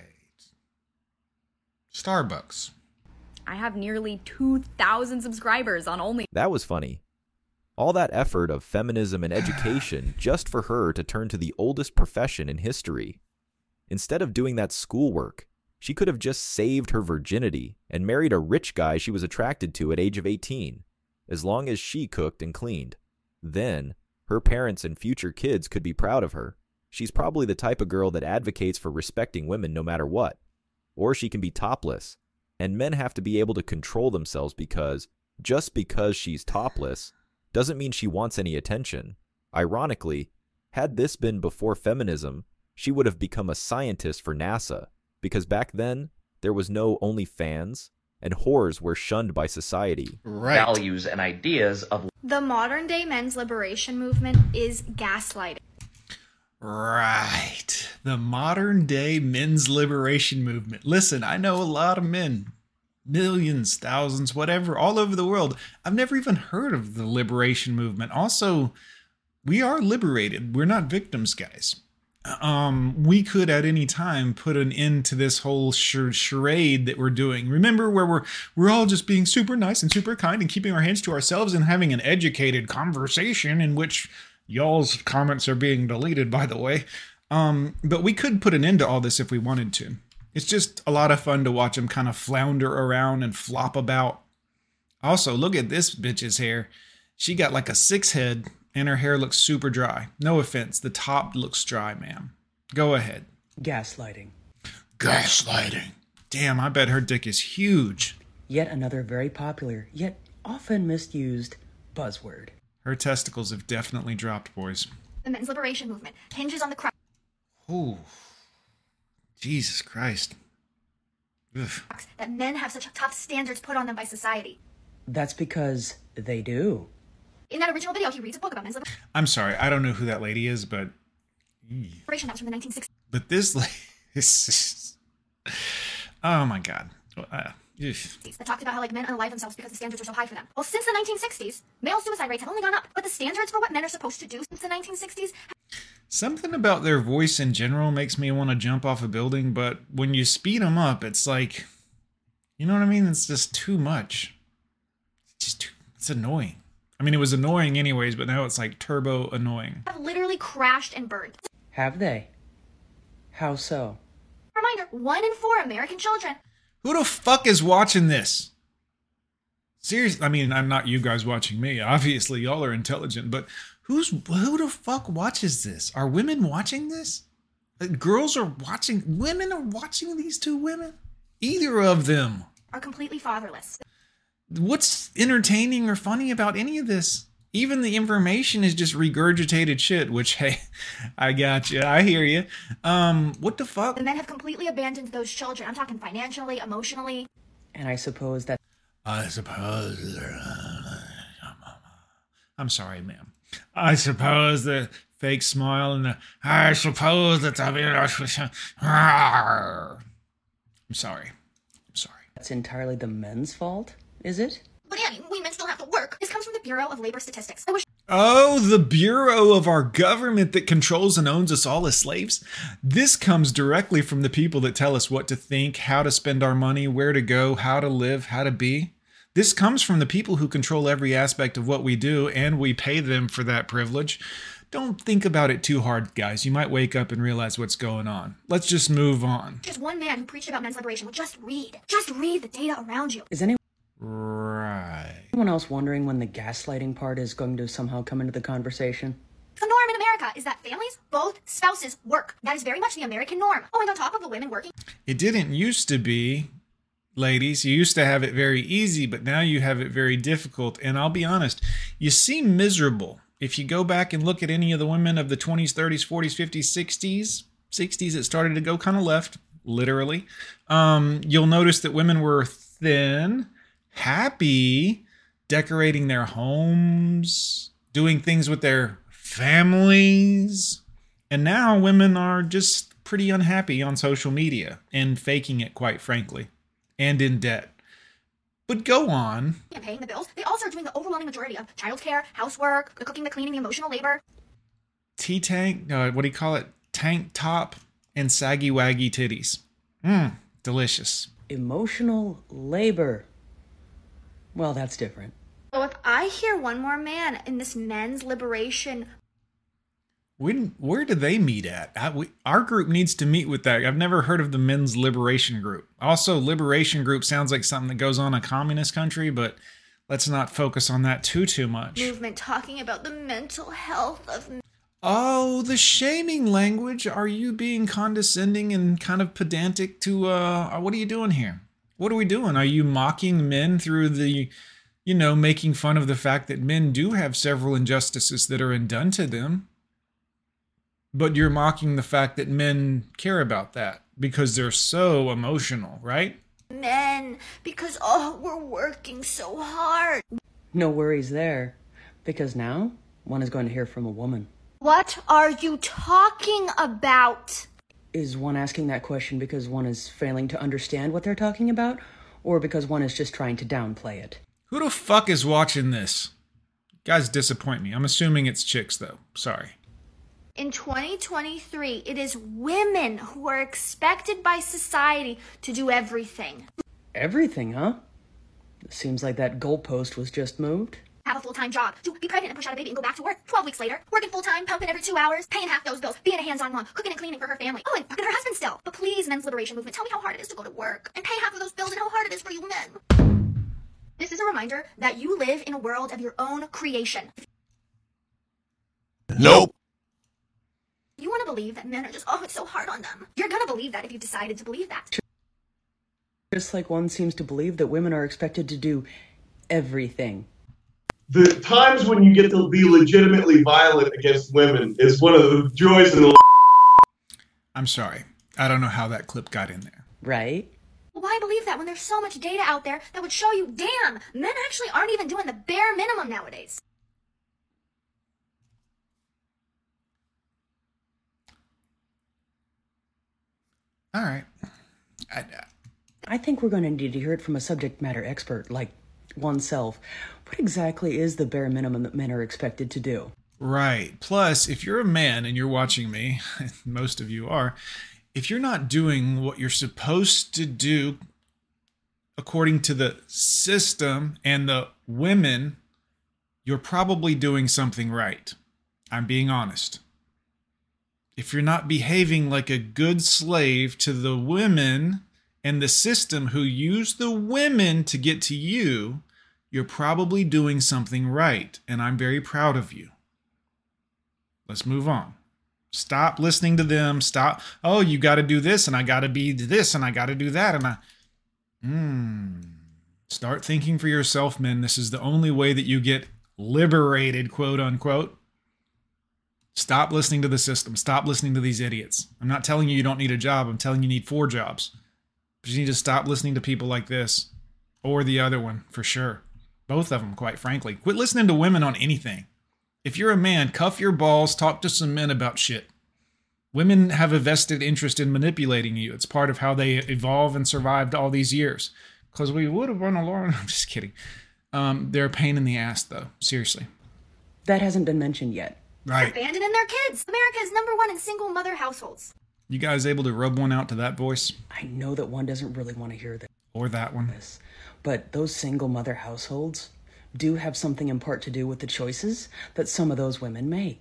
Starbucks. I have nearly two thousand subscribers on Only. That was funny. All that effort of feminism and education just for her to turn to the oldest profession in history. Instead of doing that schoolwork, she could have just saved her virginity and married a rich guy she was attracted to at age of eighteen, as long as she cooked and cleaned. Then, her parents and future kids could be proud of her. She's probably the type of girl that advocates for respecting women no matter what. Or she can be topless, and men have to be able to control themselves because, just because she's topless, doesn't mean she wants any attention. Ironically, had this been before feminism, she would have become a scientist for NASA, because back then, there was no OnlyFans, and whores were shunned by society. Right. Values and ideas of The modern day men's liberation movement is gaslighting. Right. The modern day men's liberation movement. Listen, I know a lot of men. Millions, thousands, whatever, all over the world. I've never even heard of the liberation movement. Also, we are liberated. We're not victims, guys. Um, we could at any time put an end to this whole char- charade that we're doing. Remember where we're we're all just being super nice and super kind and keeping our hands to ourselves and having an educated conversation in which y'all's comments are being deleted, by the way. Um, but we could put an end to all this if we wanted to. It's just a lot of fun to watch them kind of flounder around and flop about. Also, look at this bitch's hair. She got like a six head and her hair looks super dry. No offense, the top looks dry, ma'am. Go ahead. Gaslighting. Gaslighting. Damn, I bet her dick is huge. Yet another very popular, yet often misused buzzword. Her testicles have definitely dropped, boys. The men's liberation movement hinges on the crux Ooh. Jesus Christ. Ugh. that men have such tough standards put on them by society. That's because they do. In that original video, he reads a book about men's I'm sorry, I don't know who that lady is, but liberation that was from the nineteen sixties. but this lady is just, oh my God. Uh, That talked about how like men unalive themselves because the standards are so high for them. Well, since the nineteen sixties, male suicide rates have only gone up, but the standards for what men are supposed to do since the nineteen sixties. Something about their voice in general makes me want to jump off a building, but when you speed them up, it's like, you know what I mean? It's just too much. It's just too, it's annoying. I mean, it was annoying anyways, but now it's like turbo annoying. Have literally crashed and burned. Have they? How so? Reminder, one in four American children. Who the fuck is watching this? Seriously, I mean, I'm not you guys watching me. Obviously, y'all are intelligent, but who's who the fuck watches this? Are women watching this? Like, girls are watching, women are watching these two women? Either of them. Are completely fatherless. What's entertaining or funny about any of this? Even the information is just regurgitated shit, which, hey, I got you. I hear you. Um, what the fuck? The men have completely abandoned those children. I'm talking financially, emotionally. And I suppose that... I suppose... I'm sorry, ma'am. I suppose the fake smile and the... I suppose that... I'm sorry. I'm sorry. That's entirely the men's fault, is it? But yeah, we men still have to work. This comes from the Bureau of Labor Statistics. I wish Oh, the bureau of our government that controls and owns us all as slaves. This comes directly from the people that tell us what to think, how to spend our money, where to go, how to live, how to be. This comes from the people who control every aspect of what we do, and we pay them for that privilege. don't think about it too hard, guys. You might wake up and realize what's going on. Let's just move on. Just one man who preached about men's liberation. Well, just read. Just read the data around you. Is anyone Right. anyone else wondering when the gaslighting part is going to somehow come into the conversation? The norm in America is that families, both spouses, work. That is very much the American norm. Oh, and on top of the women working... It didn't used to be, ladies. You used to have it very easy, but now you have it very difficult. And I'll be honest, you seem miserable. If you go back and look at any of the women of the twenties, thirties, forties, fifties, sixties, sixties, it started to go kind of left, literally. Um, you'll notice that women were thin, happy, decorating their homes, doing things with their families. And now women are just pretty unhappy on social media and faking it, quite frankly, and in debt. But go on. And paying the bills. They also are doing the overwhelming majority of childcare, housework, the cooking, the cleaning, the emotional labor. T-tank, uh, what do you call it? Tank top and saggy waggy titties. Mmm, delicious. Emotional labor. Well, that's different. So if I hear one more man in this men's liberation... When, where do they meet at? I, we, our group needs to meet with that. I've never heard of the men's liberation group. Also, liberation group sounds like something that goes on in a communist country, but let's not focus on that too, too much. Movement talking about the mental health of... Oh, the shaming language. Are you being condescending and kind of pedantic to, uh, what are you doing here? What are we doing? Are you mocking men through the, you know, making fun of the fact that men do have several injustices that are done to them? But you're mocking the fact that men care about that because they're so emotional, right? Men, because, oh, we're working so hard. No worries there, because now one is going to hear from a woman. What are you talking about? Is one asking that question because one is failing to understand what they're talking about, or because one is just trying to downplay it? Who the fuck is watching this? You guys disappoint me. I'm assuming it's chicks, though. Sorry. In twenty twenty-three, it is women who are expected by society to do everything. Everything, huh? Seems like that goalpost was just moved. Have a full-time job, to be pregnant and push out a baby and go back to work. twelve weeks later, working full-time, pumping every two hours, paying half those bills, being a hands-on mom, cooking and cleaning for her family. Oh, and fucking her husband still. But please, men's liberation movement, tell me how hard it is to go to work and pay half of those bills and how hard it is for you men. This is a reminder that you live in a world of your own creation. Nope. You want to believe that men are just, oh, it's so hard on them. You're going to believe that if you decided to believe that. Just like one seems to believe that women are expected to do everything. The times when you get to be legitimately violent against women is one of the joys in the... I'm sorry. I don't know how that clip got in there. Right? Why believe that when there's so much data out there that would show you, damn, men actually aren't even doing the bare minimum nowadays? All right. I, I think we're going to need to hear it from a subject matter expert, like oneself. What exactly is the bare minimum that men are expected to do? Right. Plus, if you're a man and you're watching me, most of you are, if you're not doing what you're supposed to do according to the system and the women, you're probably doing something right. I'm being honest. If you're not behaving like a good slave to the women and the system who use the women to get to you, you're probably doing something right. And I'm very proud of you. Let's move on. Stop listening to them. Stop. Oh, you got to do this and I got to be this and I got to do that. And I, hmm. Start thinking for yourself, men. This is the only way that you get liberated, quote unquote. Stop listening to the system. Stop listening to these idiots. I'm not telling you you don't need a job. I'm telling you you need four jobs. But you need to stop listening to people like this. Or the other one, for sure. Both of them, quite frankly. Quit listening to women on anything. If you're a man, cuff your balls, talk to some men about shit. Women have a vested interest in manipulating you. It's part of how they evolve and survived all these years. Because we would have run along. I'm just kidding. Um, they're a pain in the ass, though. Seriously. That hasn't been mentioned yet. Right. Abandoning their kids. America is number one in single mother households. You guys able to rub one out to that voice? I know that one doesn't really want to hear that. Or that one. But those single mother households do have something in part to do with the choices that some of those women make.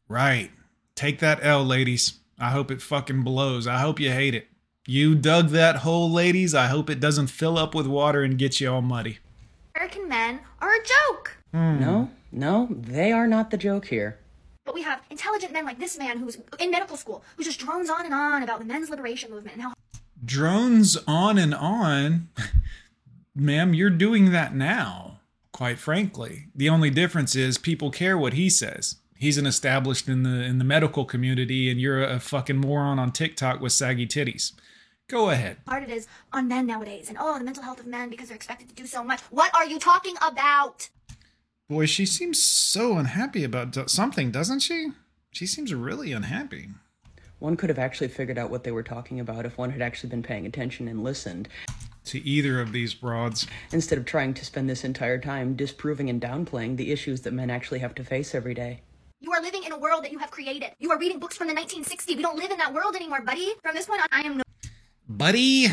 Right. Take that L, ladies. I hope it fucking blows. I hope you hate it. You dug that hole, ladies. I hope it doesn't fill up with water and get you all muddy. American men are a joke. Hmm. No, no, they are not the joke here. But we have intelligent men like this man who's in medical school, who just drones on and on about the men's liberation movement and how... Drones on and on? Ma'am, you're doing that now, quite frankly. The only difference is people care what he says. He's an established in the in the medical community, and you're a fucking moron on TikTok with saggy titties. Go ahead. hard it is on men nowadays, and oh, the mental health of men because they're expected to do so much. What are you talking about? Boy, she seems so unhappy about something, doesn't she? She seems really unhappy. One could have actually figured out what they were talking about if one had actually been paying attention and listened. To either of these broads. Instead of trying to spend this entire time disproving and downplaying the issues that men actually have to face every day. You are living in a world that you have created. You are reading books from the nineteen sixties. We don't live in that world anymore, buddy. From this point on, I am no... Buddy?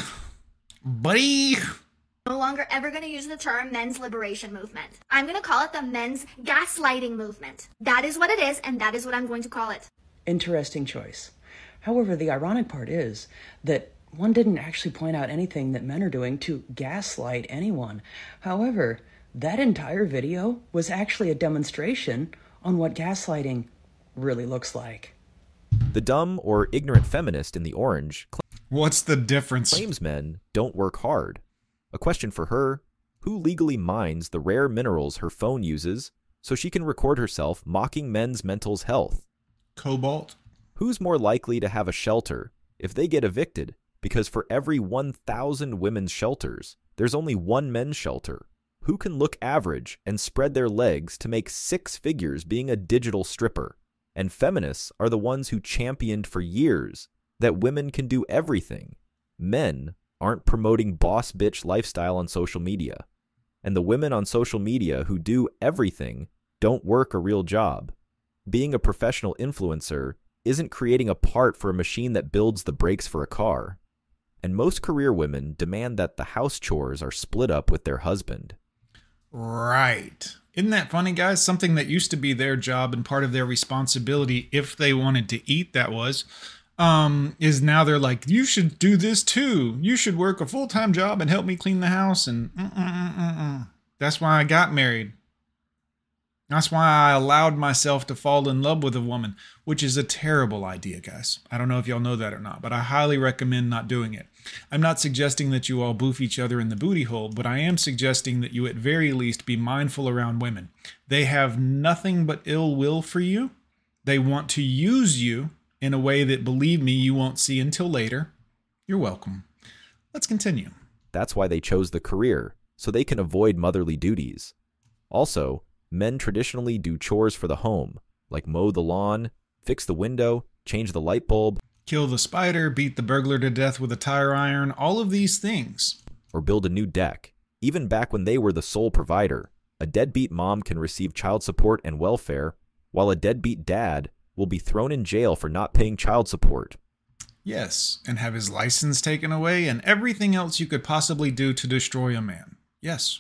Buddy? no longer ever going to use the term men's liberation movement. I'm going to call it the men's gaslighting movement. That is what it is, and that is what I'm going to call it. Interesting choice. However, the ironic part is that one didn't actually point out anything that men are doing to gaslight anyone. However, that entire video was actually a demonstration on what gaslighting really looks like. The dumb or ignorant feminist in the orange What's the difference? claims men don't work hard. A question for her: who legally mines the rare minerals her phone uses so she can record herself mocking men's mental health? Cobalt? Who's more likely to have a shelter if they get evicted because for every one thousand women's shelters, there's only one men's shelter? Who can look average and spread their legs to make six figures being a digital stripper? And feminists are the ones who championed for years that women can do everything. Men aren't promoting boss bitch lifestyle on social media. And the women on social media who do everything don't work a real job. Being a professional influencer isn't creating a part for a machine that builds the brakes for a car. And most career women demand that the house chores are split up with their husband. Right. Isn't that funny, guys? Something that used to be their job and part of their responsibility, if they wanted to eat, that was, um, is now they're like, you should do this too. You should work a full-time job and help me clean the house. And mm-mm-mm-mm. That's why I got married. That's why I allowed myself to fall in love with a woman, which is a terrible idea, guys. I don't know if y'all know that or not, but I highly recommend not doing it. I'm not suggesting that you all boof each other in the booty hole, but I am suggesting that you at very least be mindful around women. They have nothing but ill will for you. They want to use you in a way that, believe me, you won't see until later. You're welcome. Let's continue. That's why they chose the career, so they can avoid motherly duties. Also, men traditionally do chores for the home, like mow the lawn, fix the window, change the light bulb, kill the spider, beat the burglar to death with a tire iron, all of these things. Or build a new deck. Even back when they were the sole provider, a deadbeat mom can receive child support and welfare, while a deadbeat dad will be thrown in jail for not paying child support. Yes, and have his license taken away and everything else you could possibly do to destroy a man. Yes.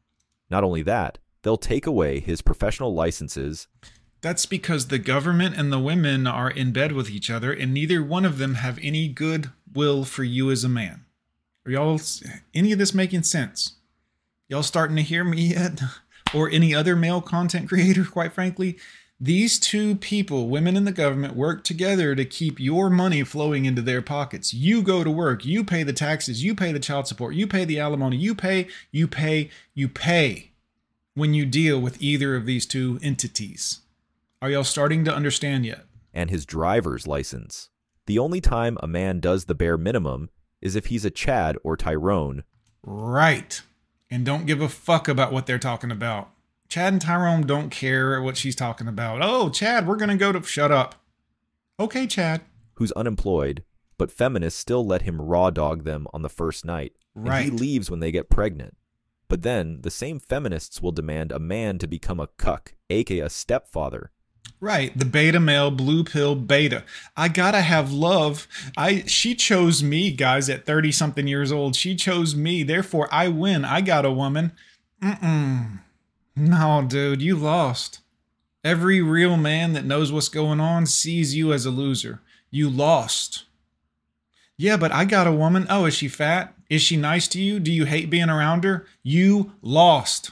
Not only that, they'll take away his professional licenses. That's because the government and the women are in bed with each other, and neither one of them have any good will for you as a man. Are y'all, any of this making sense? Y'all starting to hear me yet? Or any other male content creator, quite frankly? These two people, women in the government, work together to keep your money flowing into their pockets. You go to work, you pay the taxes, you pay the child support, you pay the alimony, you pay, you pay, you pay when you deal with either of these two entities. Are y'all starting to understand yet? And his driver's license. The only time a man does the bare minimum is if he's a Chad or Tyrone. Right. And don't give a fuck about what they're talking about. Chad and Tyrone don't care what she's talking about. Oh, Chad, we're going to go to... Shut up. Okay, Chad. Who's unemployed, but feminists still let him raw dog them on the first night. Right. And he leaves when they get pregnant. But then, the same feminists will demand a man to become a cuck, aka a stepfather. Right, the beta male, blue pill beta. I gotta have love. I She chose me, guys, at thirty-something years old. She chose me, therefore I win. I got a woman. Mm-mm. No, dude, you lost. Every real man that knows what's going on sees you as a loser. You lost. Yeah, but I got a woman. Oh, is she fat? Is she nice to you? Do you hate being around her? You lost.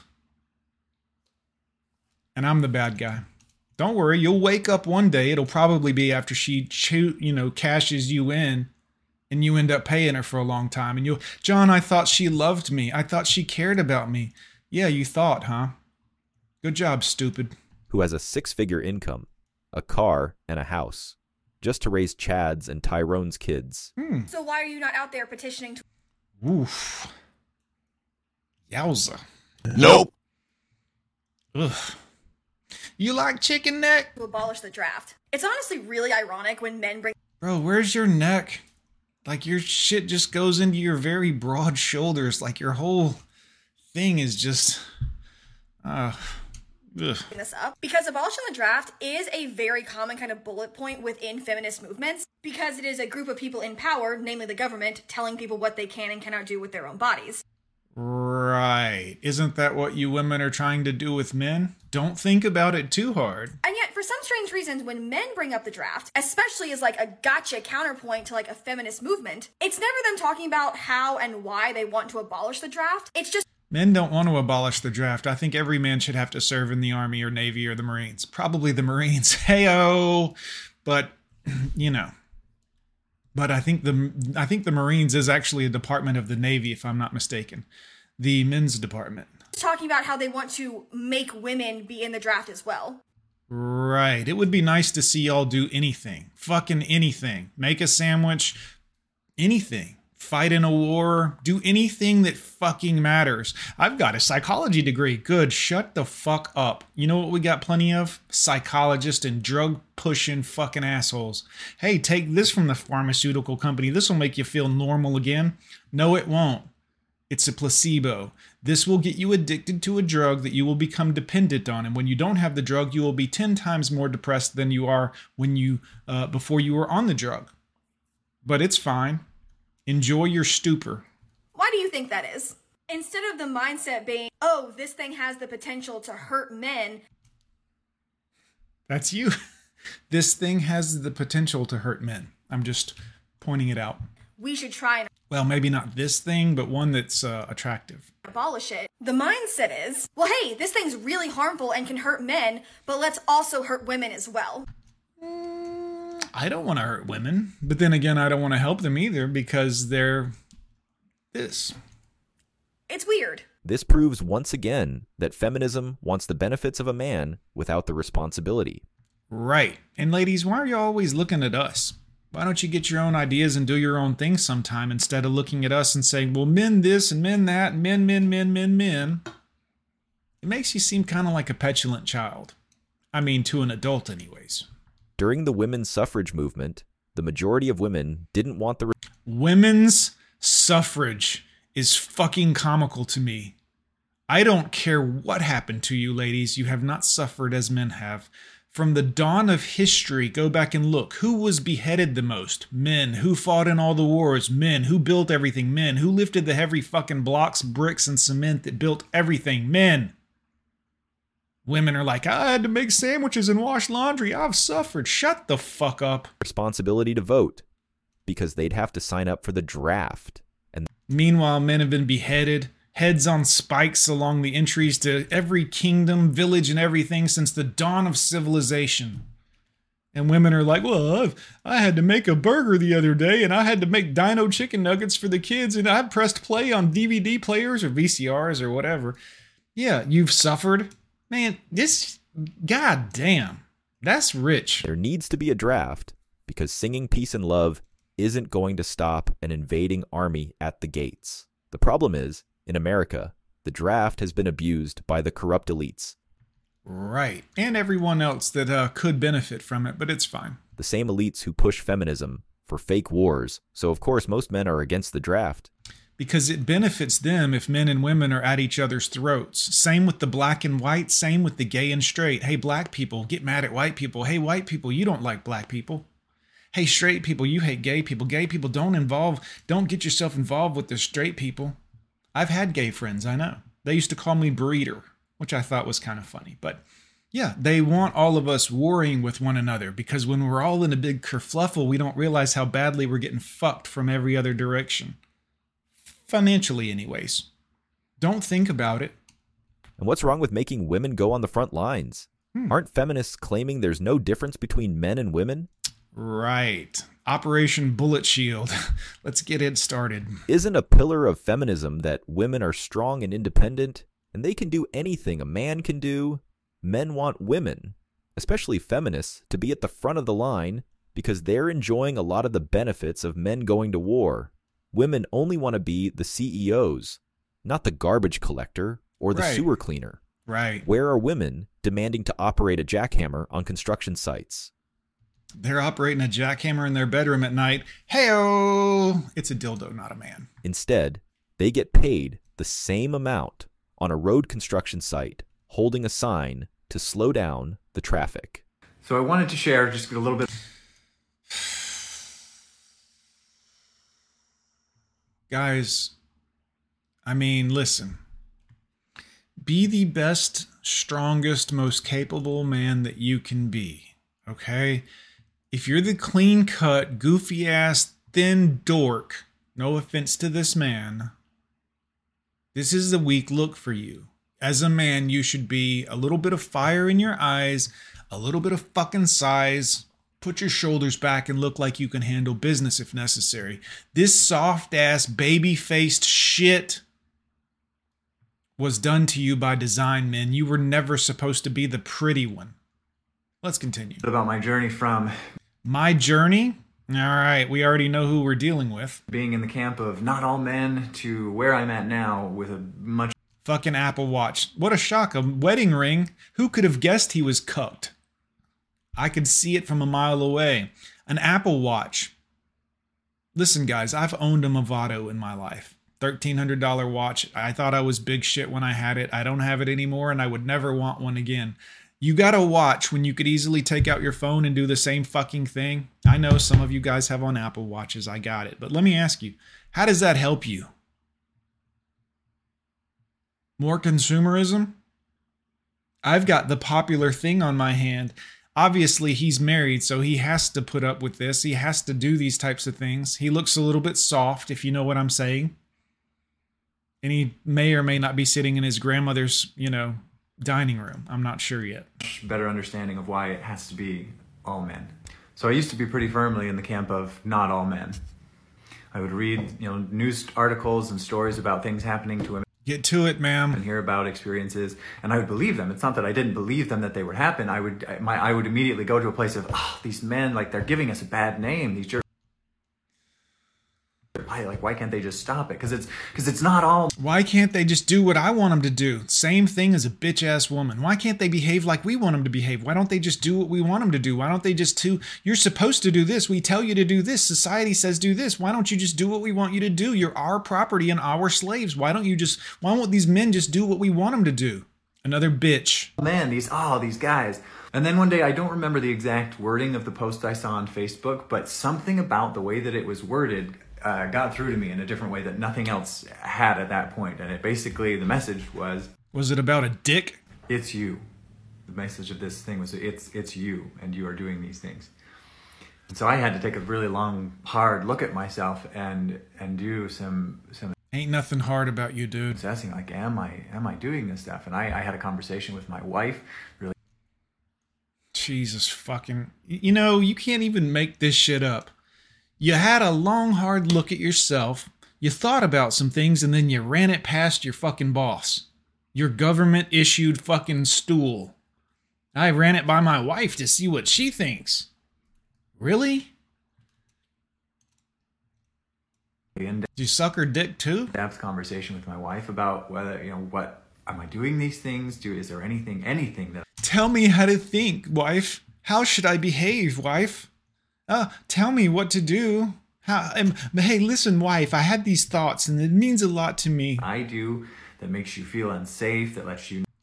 And I'm the bad guy. Don't worry, you'll wake up one day. It'll probably be after she, chew, you know, cashes you in and you end up paying her for a long time. And you'll, John, I thought she loved me. I thought she cared about me. Yeah, you thought, huh? Good job, stupid. Who has a six-figure income, a car, and a house, just to raise Chad's and Tyrone's kids. Hmm. So why are you not out there petitioning to... Oof. Yowza. Nope. Ugh. You like chicken neck? to abolish the draft? It's honestly really ironic when men bring... Bro, where's your neck? Like, your shit just goes into your very broad shoulders. Like, your whole thing is just... Uh, ugh. this up because abolishing the draft is a very common kind of bullet point within feminist movements because it is a group of people in power, namely the government, telling people what they can and cannot do with their own bodies. Right. Isn't that what you women are trying to do with men? Don't think about it too hard. And yet, for some strange reasons, when men bring up the draft, especially as like a gotcha counterpoint to like a feminist movement, it's never them talking about how and why they want to abolish the draft. It's just men don't want to abolish the draft. I think every man should have to serve in the Army or Navy or the Marines. Probably the Marines. Hey-o! But, you know. But I think the I think the Marines is actually a department of the Navy, if I'm not mistaken. The men's department. talking about how they want to make women be in the draft as well. Right. It would be nice to see y'all do anything. Fucking anything. Make a sandwich. Anything. Fight in a war. Do anything that fucking matters. I've got a psychology degree. Good. Shut the fuck up. You know what we got plenty of? Psychologists and drug pushing fucking assholes. Hey, take this from the pharmaceutical company. This will make you feel normal again. No, it won't. It's a placebo. This will get you addicted to a drug that you will become dependent on. And when you don't have the drug, you will be ten times more depressed than you are when you uh, before you were on the drug. But it's fine. Enjoy your stupor. Why do you think that is? Instead of the mindset being, oh, this thing has the potential to hurt men. That's you. This thing has the potential to hurt men. I'm just pointing it out. We should try and well, maybe not this thing, but one that's uh, attractive. Abolish it. The mindset is, well, hey, this thing's really harmful and can hurt men, but let's also hurt women as well. I don't want to hurt women, but then again, I don't want to help them either because they're this. It's weird. This proves once again that feminism wants the benefits of a man without the responsibility. Right. And ladies, why are you always looking at us? Why don't you get your own ideas and do your own thing sometime instead of looking at us and saying, well, men this and men that, and men, men, men, men, men. It makes you seem kind of like a petulant child. I mean, to an adult anyways. During the women's suffrage movement, the majority of women didn't want the... Re- Women's suffrage is fucking comical to me. I don't care what happened to you, ladies. You have not suffered as men have. From the dawn of history, go back and look. Who was beheaded the most? Men. Who fought in all the wars? Men. Who built everything? Men. Who lifted the heavy fucking blocks, bricks, and cement that built everything? Men. Women are like, I had to make sandwiches and wash laundry. I've suffered. Shut the fuck up. Responsibility to vote because they'd have to sign up for the draft. And meanwhile, men have been beheaded, heads on spikes along the entries to every kingdom, village, and everything since the dawn of civilization. And women are like, well, I've, I had to make a burger the other day, and I had to make dino chicken nuggets for the kids, and I pressed play on D V D players or V C Rs or whatever. Yeah, you've suffered. Man, this, goddamn, that's rich. There needs to be a draft because singing peace and love isn't going to stop an invading army at the gates. The problem is, in America, the draft has been abused by the corrupt elites. Right. And everyone else that uh, could benefit from it, but it's fine. The same elites who push feminism for fake wars. So, of course, most men are against the draft. Because it benefits them if men and women are at each other's throats. Same with the black and white. Same with the gay and straight. Hey, black people, get mad at white people. Hey, white people, you don't like black people. Hey, straight people, you hate gay people. Gay people, don't involve, don't get yourself involved with the straight people. I've had gay friends, I know. They used to call me breeder, which I thought was kind of funny. But Yeah, they want all of us warring with one another because when we're all in a big kerfluffle, we don't realize how badly we're getting fucked from every other direction. Financially, anyways. Don't think about it. And what's wrong with making women go on the front lines? Hmm. Aren't feminists claiming there's no difference between men and women? Right. Operation Bullet Shield. Let's get it started. Isn't a pillar of feminism that women are strong and independent, and they can do anything a man can do? Men want women, especially feminists, to be at the front of the line because they're enjoying a lot of the benefits of men going to war. Women only want to be the C E Os, not the garbage collector or the Right. sewer cleaner. Right. Where are women demanding to operate a jackhammer on construction sites? They're operating a jackhammer in their bedroom at night. Hey-oh! It's a dildo, not a man. Instead, they get paid the same amount on a road construction site holding a sign to slow down the traffic. So I wanted to share just a little bit. Guys, I mean, listen. Be the best, strongest, most capable man that you can be, okay? If you're the clean-cut, goofy-ass, thin dork, no offense to this man, this is a weak look for you. As a man, you should be a little bit of fire in your eyes, a little bit of fucking size. Put your shoulders back and look like you can handle business if necessary. This soft-ass, baby-faced shit was done to you by design, men. You were never supposed to be the pretty one. Let's continue. About my journey from... My journey? All right, we already know who we're dealing with. Being in the camp of not all men to where I'm at now with a much... Fucking Apple Watch. What a shock. A wedding ring. Who could have guessed he was cucked? I could see it from a mile away. An Apple Watch. Listen, guys, I've owned a Movado in my life. thirteen hundred dollars watch. I thought I was big shit when I had it. I don't have it anymore, and I would never want one again. You got a watch when you could easily take out your phone and do the same fucking thing. I know some of you guys have on Apple Watches. I got it. But let me ask you, how does that help you? More consumerism? I've got the popular thing on my hand. Obviously, he's married, so he has to put up with this. He has to do these types of things. He looks a little bit soft, if you know what I'm saying. And he may or may not be sitting in his grandmother's, you know, dining room. I'm not sure yet. Better understanding of why it has to be all men. So I used to be pretty firmly in the camp of not all men. I would read, you know, news articles and stories about things happening to women. Get to it, ma'am. And hear about experiences, and I would believe them. It's not that I didn't believe them that they would happen. I would, my, I would immediately go to a place of, oh, these men, like they're giving us a bad name. These jerks. Why, like, why can't they just stop it? Because it's, because it's not all. Why can't they just do what I want them to do? Same thing as a bitch ass woman. Why can't they behave like we want them to behave? Why don't they just do what we want them to do? Why don't they just do? You're supposed to do this. We tell you to do this. Society says do this. Why don't you just do what we want you to do? You're our property and our slaves. Why don't you just? Why won't these men just do what we want them to do? Another bitch. Man, these oh these guys. And then one day, I don't remember the exact wording of the post I saw on Facebook, but something about the way that it was worded Uh, got through to me in a different way that nothing else had at that point. And it basically, the message was... Was it about a dick? It's you. The message of this thing was, it's it's you, and you are doing these things. And so I had to take a really long, hard look at myself and and do some... some Ain't nothing hard about you, dude. Assessing, like, am I, am I doing this stuff? And I, I had a conversation with my wife, really... Jesus fucking... You know, you can't even make this shit up. You had a long, hard look at yourself, you thought about some things, and then you ran it past your fucking boss. Your government-issued fucking stool. I ran it by my wife to see what she thinks. Really? Did you suck her dick too? Depth conversation with my wife about whether, you know, what, am I doing these things? Do, is there anything, anything that... Tell me how to think, wife. How should I behave, wife? Uh, tell me what to do. How, um, hey, listen, wife, I had these thoughts and it means a lot to me. I do that makes you feel unsafe, that lets you...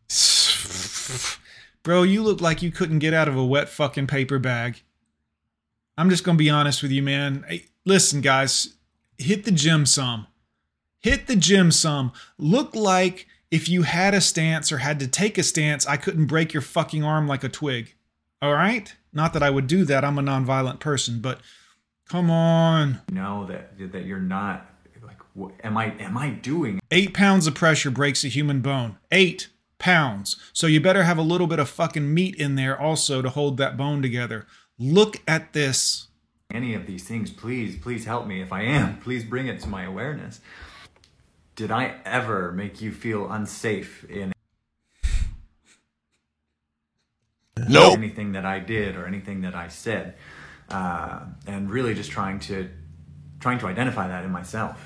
Bro, you look like you couldn't get out of a wet fucking paper bag. I'm just going to be honest with you, man. Hey, listen, guys, hit the gym some. Hit the gym some. Look like if you had a stance or had to take a stance, I couldn't break your fucking arm like a twig. All right? Not that I would do that. I'm a nonviolent person, but come on. Know that that you're not like, what am I am I doing? Eight pounds of pressure breaks a human bone. Eight pounds. So you better have a little bit of fucking meat in there also to hold that bone together. Look at this. Any of these things, please, please help me. If I am, please bring it to my awareness. Did I ever make you feel unsafe in Nope. anything that I did or anything that I said? Uh, and really just trying to trying to identify that in myself.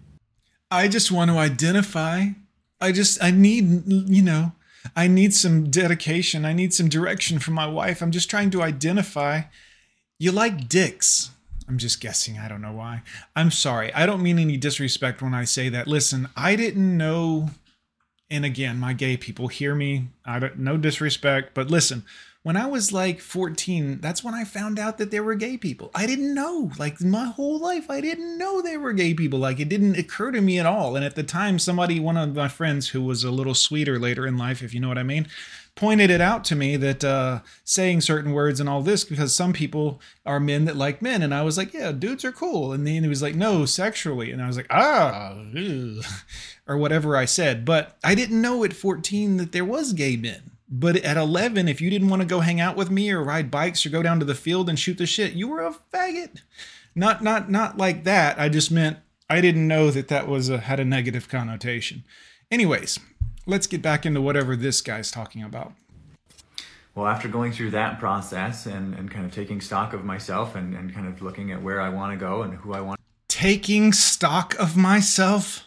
I just want to identify. I just, I need, you know, I need some dedication. I need some direction from my wife. I'm just trying to identify. You like dicks. I'm just guessing. I don't know why. I'm sorry. I don't mean any disrespect when I say that. Listen, I didn't know. And again, my gay people hear me. I don't, no disrespect, but listen, when I was like fourteen, that's when I found out that there were gay people. I didn't know. Like my whole life, I didn't know they were gay people. Like it didn't occur to me at all. And at the time, somebody, one of my friends who was a little sweeter later in life, if you know what I mean, pointed it out to me that uh, saying certain words and all this, because some people are men that like men. And I was like, yeah, dudes are cool. And then he was like, no, sexually. And I was like, ah, ew, or whatever I said. But I didn't know at fourteen that there was gay men. But at eleven, if you didn't want to go hang out with me or ride bikes or go down to the field and shoot the shit, you were a faggot. Not, not, not like that. I just meant I didn't know that that was a, had a negative connotation. Anyways, let's get back into whatever this guy's talking about. Well, after going through that process and, and kind of taking stock of myself and, and kind of looking at where I want to go and who I want. Taking stock of myself?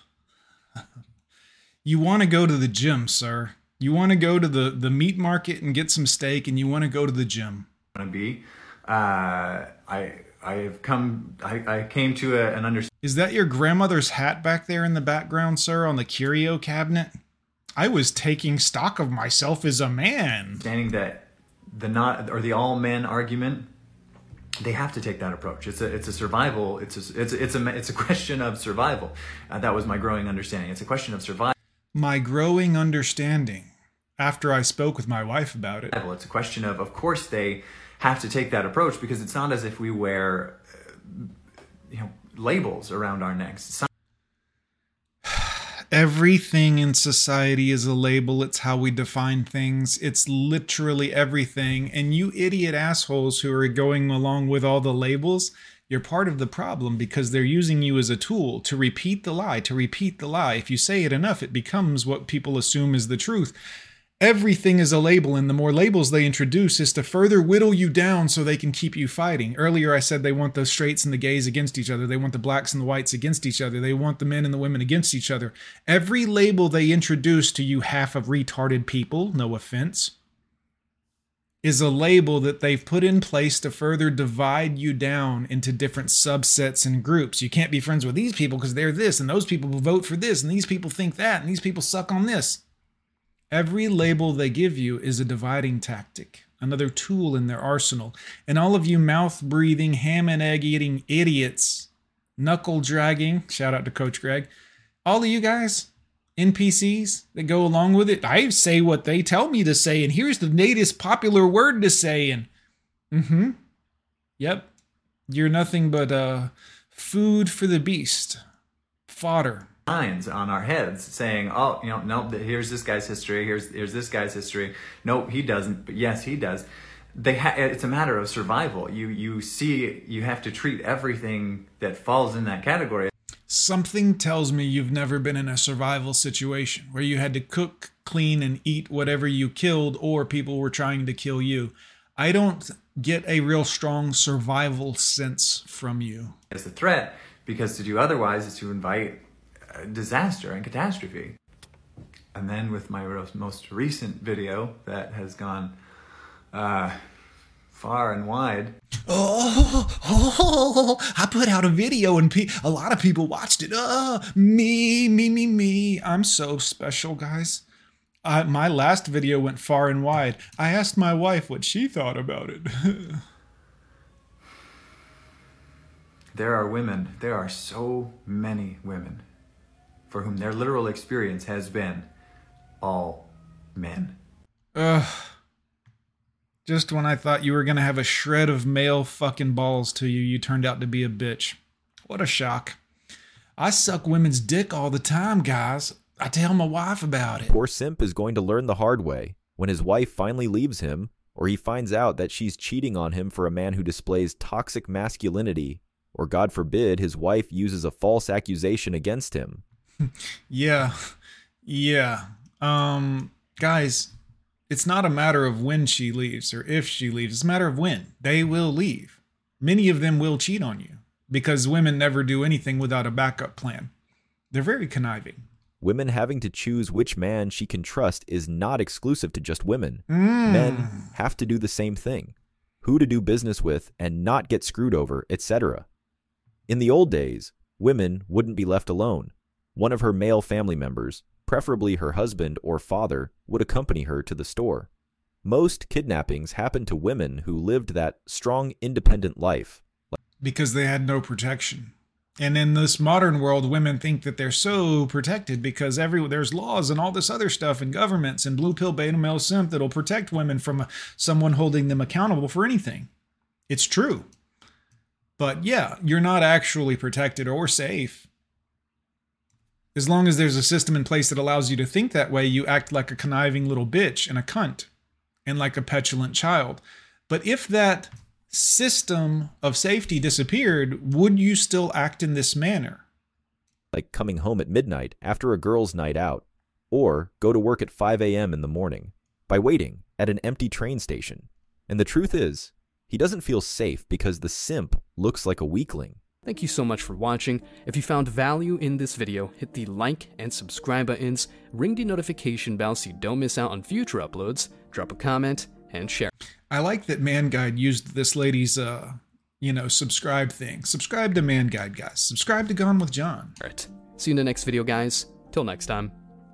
You want to go to the gym, sir. You want to go to the, the meat market and get some steak, and you want to go to the gym. Want to be. Uh, I I have come. I, I came to a, an understanding. Is that your grandmother's hat back there in the background, sir, on the curio cabinet? I was taking stock of myself as a man. Understanding that the not or the all men argument, they have to take that approach. It's a it's a survival. It's a it's a, it's a it's a question of survival. Uh, that was my growing understanding. It's a question of survival. My growing understanding. After I spoke with my wife about it. It's a question of, of course, they have to take that approach because it's not as if we wear, uh, you know, labels around our necks. Some- Everything in society is a label. It's how we define things. It's literally everything. And you idiot assholes who are going along with all the labels, you're part of the problem because they're using you as a tool to repeat the lie, to repeat the lie. If you say it enough, it becomes what people assume is the truth. Everything is a label, and the more labels they introduce is to further whittle you down so they can keep you fighting. Earlier I said they want the straights and the gays against each other. They want the blacks and the whites against each other. They want the men and the women against each other. Every label they introduce to you half of retarded people, no offense, is a label that they've put in place to further divide you down into different subsets and groups. You can't be friends with these people because they're this, and those people will vote for this, and these people think that, and these people suck on this. Every label they give you is a dividing tactic, another tool in their arsenal. And all of you mouth-breathing, ham and egg-eating idiots, knuckle-dragging, shout out to Coach Greg, all of you guys, N P Cs that go along with it, I say what they tell me to say, and here's the latest popular word to say, and mm-hmm, yep, you're nothing but uh, food for the beast, fodder. Lines on our heads saying, oh, you know, no, here's this guy's history, here's here's this guy's history. Nope, he doesn't, but yes, he does. They ha- it's a matter of survival. You you see, you have to treat everything that falls in that category. Something tells me you've never been in a survival situation where you had to cook, clean, and eat whatever you killed or people were trying to kill you. I don't get a real strong survival sense from you. It's a threat, because to do otherwise is to invite disaster and catastrophe. And then with my most recent video that has gone uh, far and wide. Oh, oh, I put out a video and pe- a lot of people watched it. Oh, me, me, me, me. I'm so special, guys. I, my last video went far and wide. I asked my wife what she thought about it. There are women, there are so many women for whom their literal experience has been all men. Ugh. Just when I thought you were going to have a shred of male fucking balls to you, you turned out to be a bitch. What a shock. I suck women's dick all the time, guys. I tell my wife about it. Poor simp is going to learn the hard way when his wife finally leaves him, or he finds out that she's cheating on him for a man who displays toxic masculinity, or God forbid, his wife uses a false accusation against him. Yeah. Yeah. Um, guys, it's not a matter of when she leaves or if she leaves. It's a matter of when. They will leave. Many of them will cheat on you because women never do anything without a backup plan. They're very conniving. Women having to choose which man she can trust is not exclusive to just women. Mm. Men have to do the same thing. Who to do business with and not get screwed over, et cetera. In the old days, women wouldn't be left alone. One of her male family members, preferably her husband or father, would accompany her to the store. Most kidnappings happened to women who lived that strong, independent life. Because they had no protection. And in this modern world, women think that they're so protected because every there's laws and all this other stuff and governments and blue pill beta male simp that'll protect women from someone holding them accountable for anything. It's true. But yeah, you're not actually protected or safe. As long as there's a system in place that allows you to think that way, you act like a conniving little bitch and a cunt and like a petulant child. But if that system of safety disappeared, would you still act in this manner? Like coming home at midnight after a girl's night out, or go to work at five a.m. in the morning by waiting at an empty train station. And the truth is, he doesn't feel safe because the simp looks like a weakling. Thank you so much for watching. If you found value in this video, hit the like and subscribe buttons, ring the notification bell so you don't miss out on future uploads, drop a comment, and share. I like that Man Guide used this lady's, uh, you know, subscribe thing. Subscribe to Man Guide, guys. Subscribe to Gone with John. All right. See you in the next video, guys. Till next time.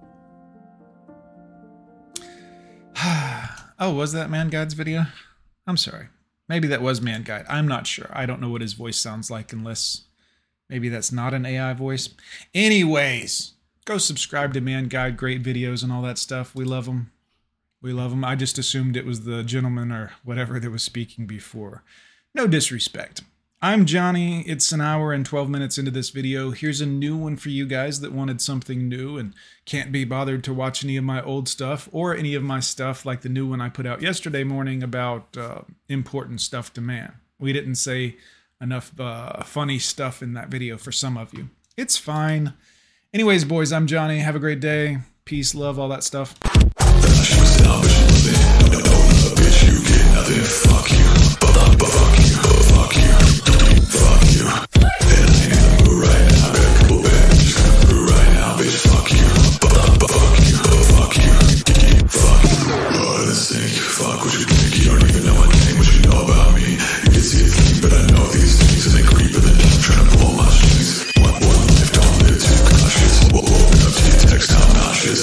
Oh, was that Man Guide's video? I'm sorry. Maybe that was Man Guide. I'm not sure. I don't know what his voice sounds like unless maybe that's not an A I voice. Anyways, go subscribe to Man Guide. Great videos and all that stuff. We love them. We love them. I just assumed it was the gentleman or whatever that was speaking before. No disrespect. I'm Johnny. It's an hour and twelve minutes into this video. Here's a new one for you guys that wanted something new and can't be bothered to watch any of my old stuff or any of my stuff like the new one I put out yesterday morning about uh, important stuff to man. We didn't say enough uh, funny stuff in that video for some of you. It's fine. Anyways, boys, I'm Johnny. Have a great day. Peace, love, all that stuff.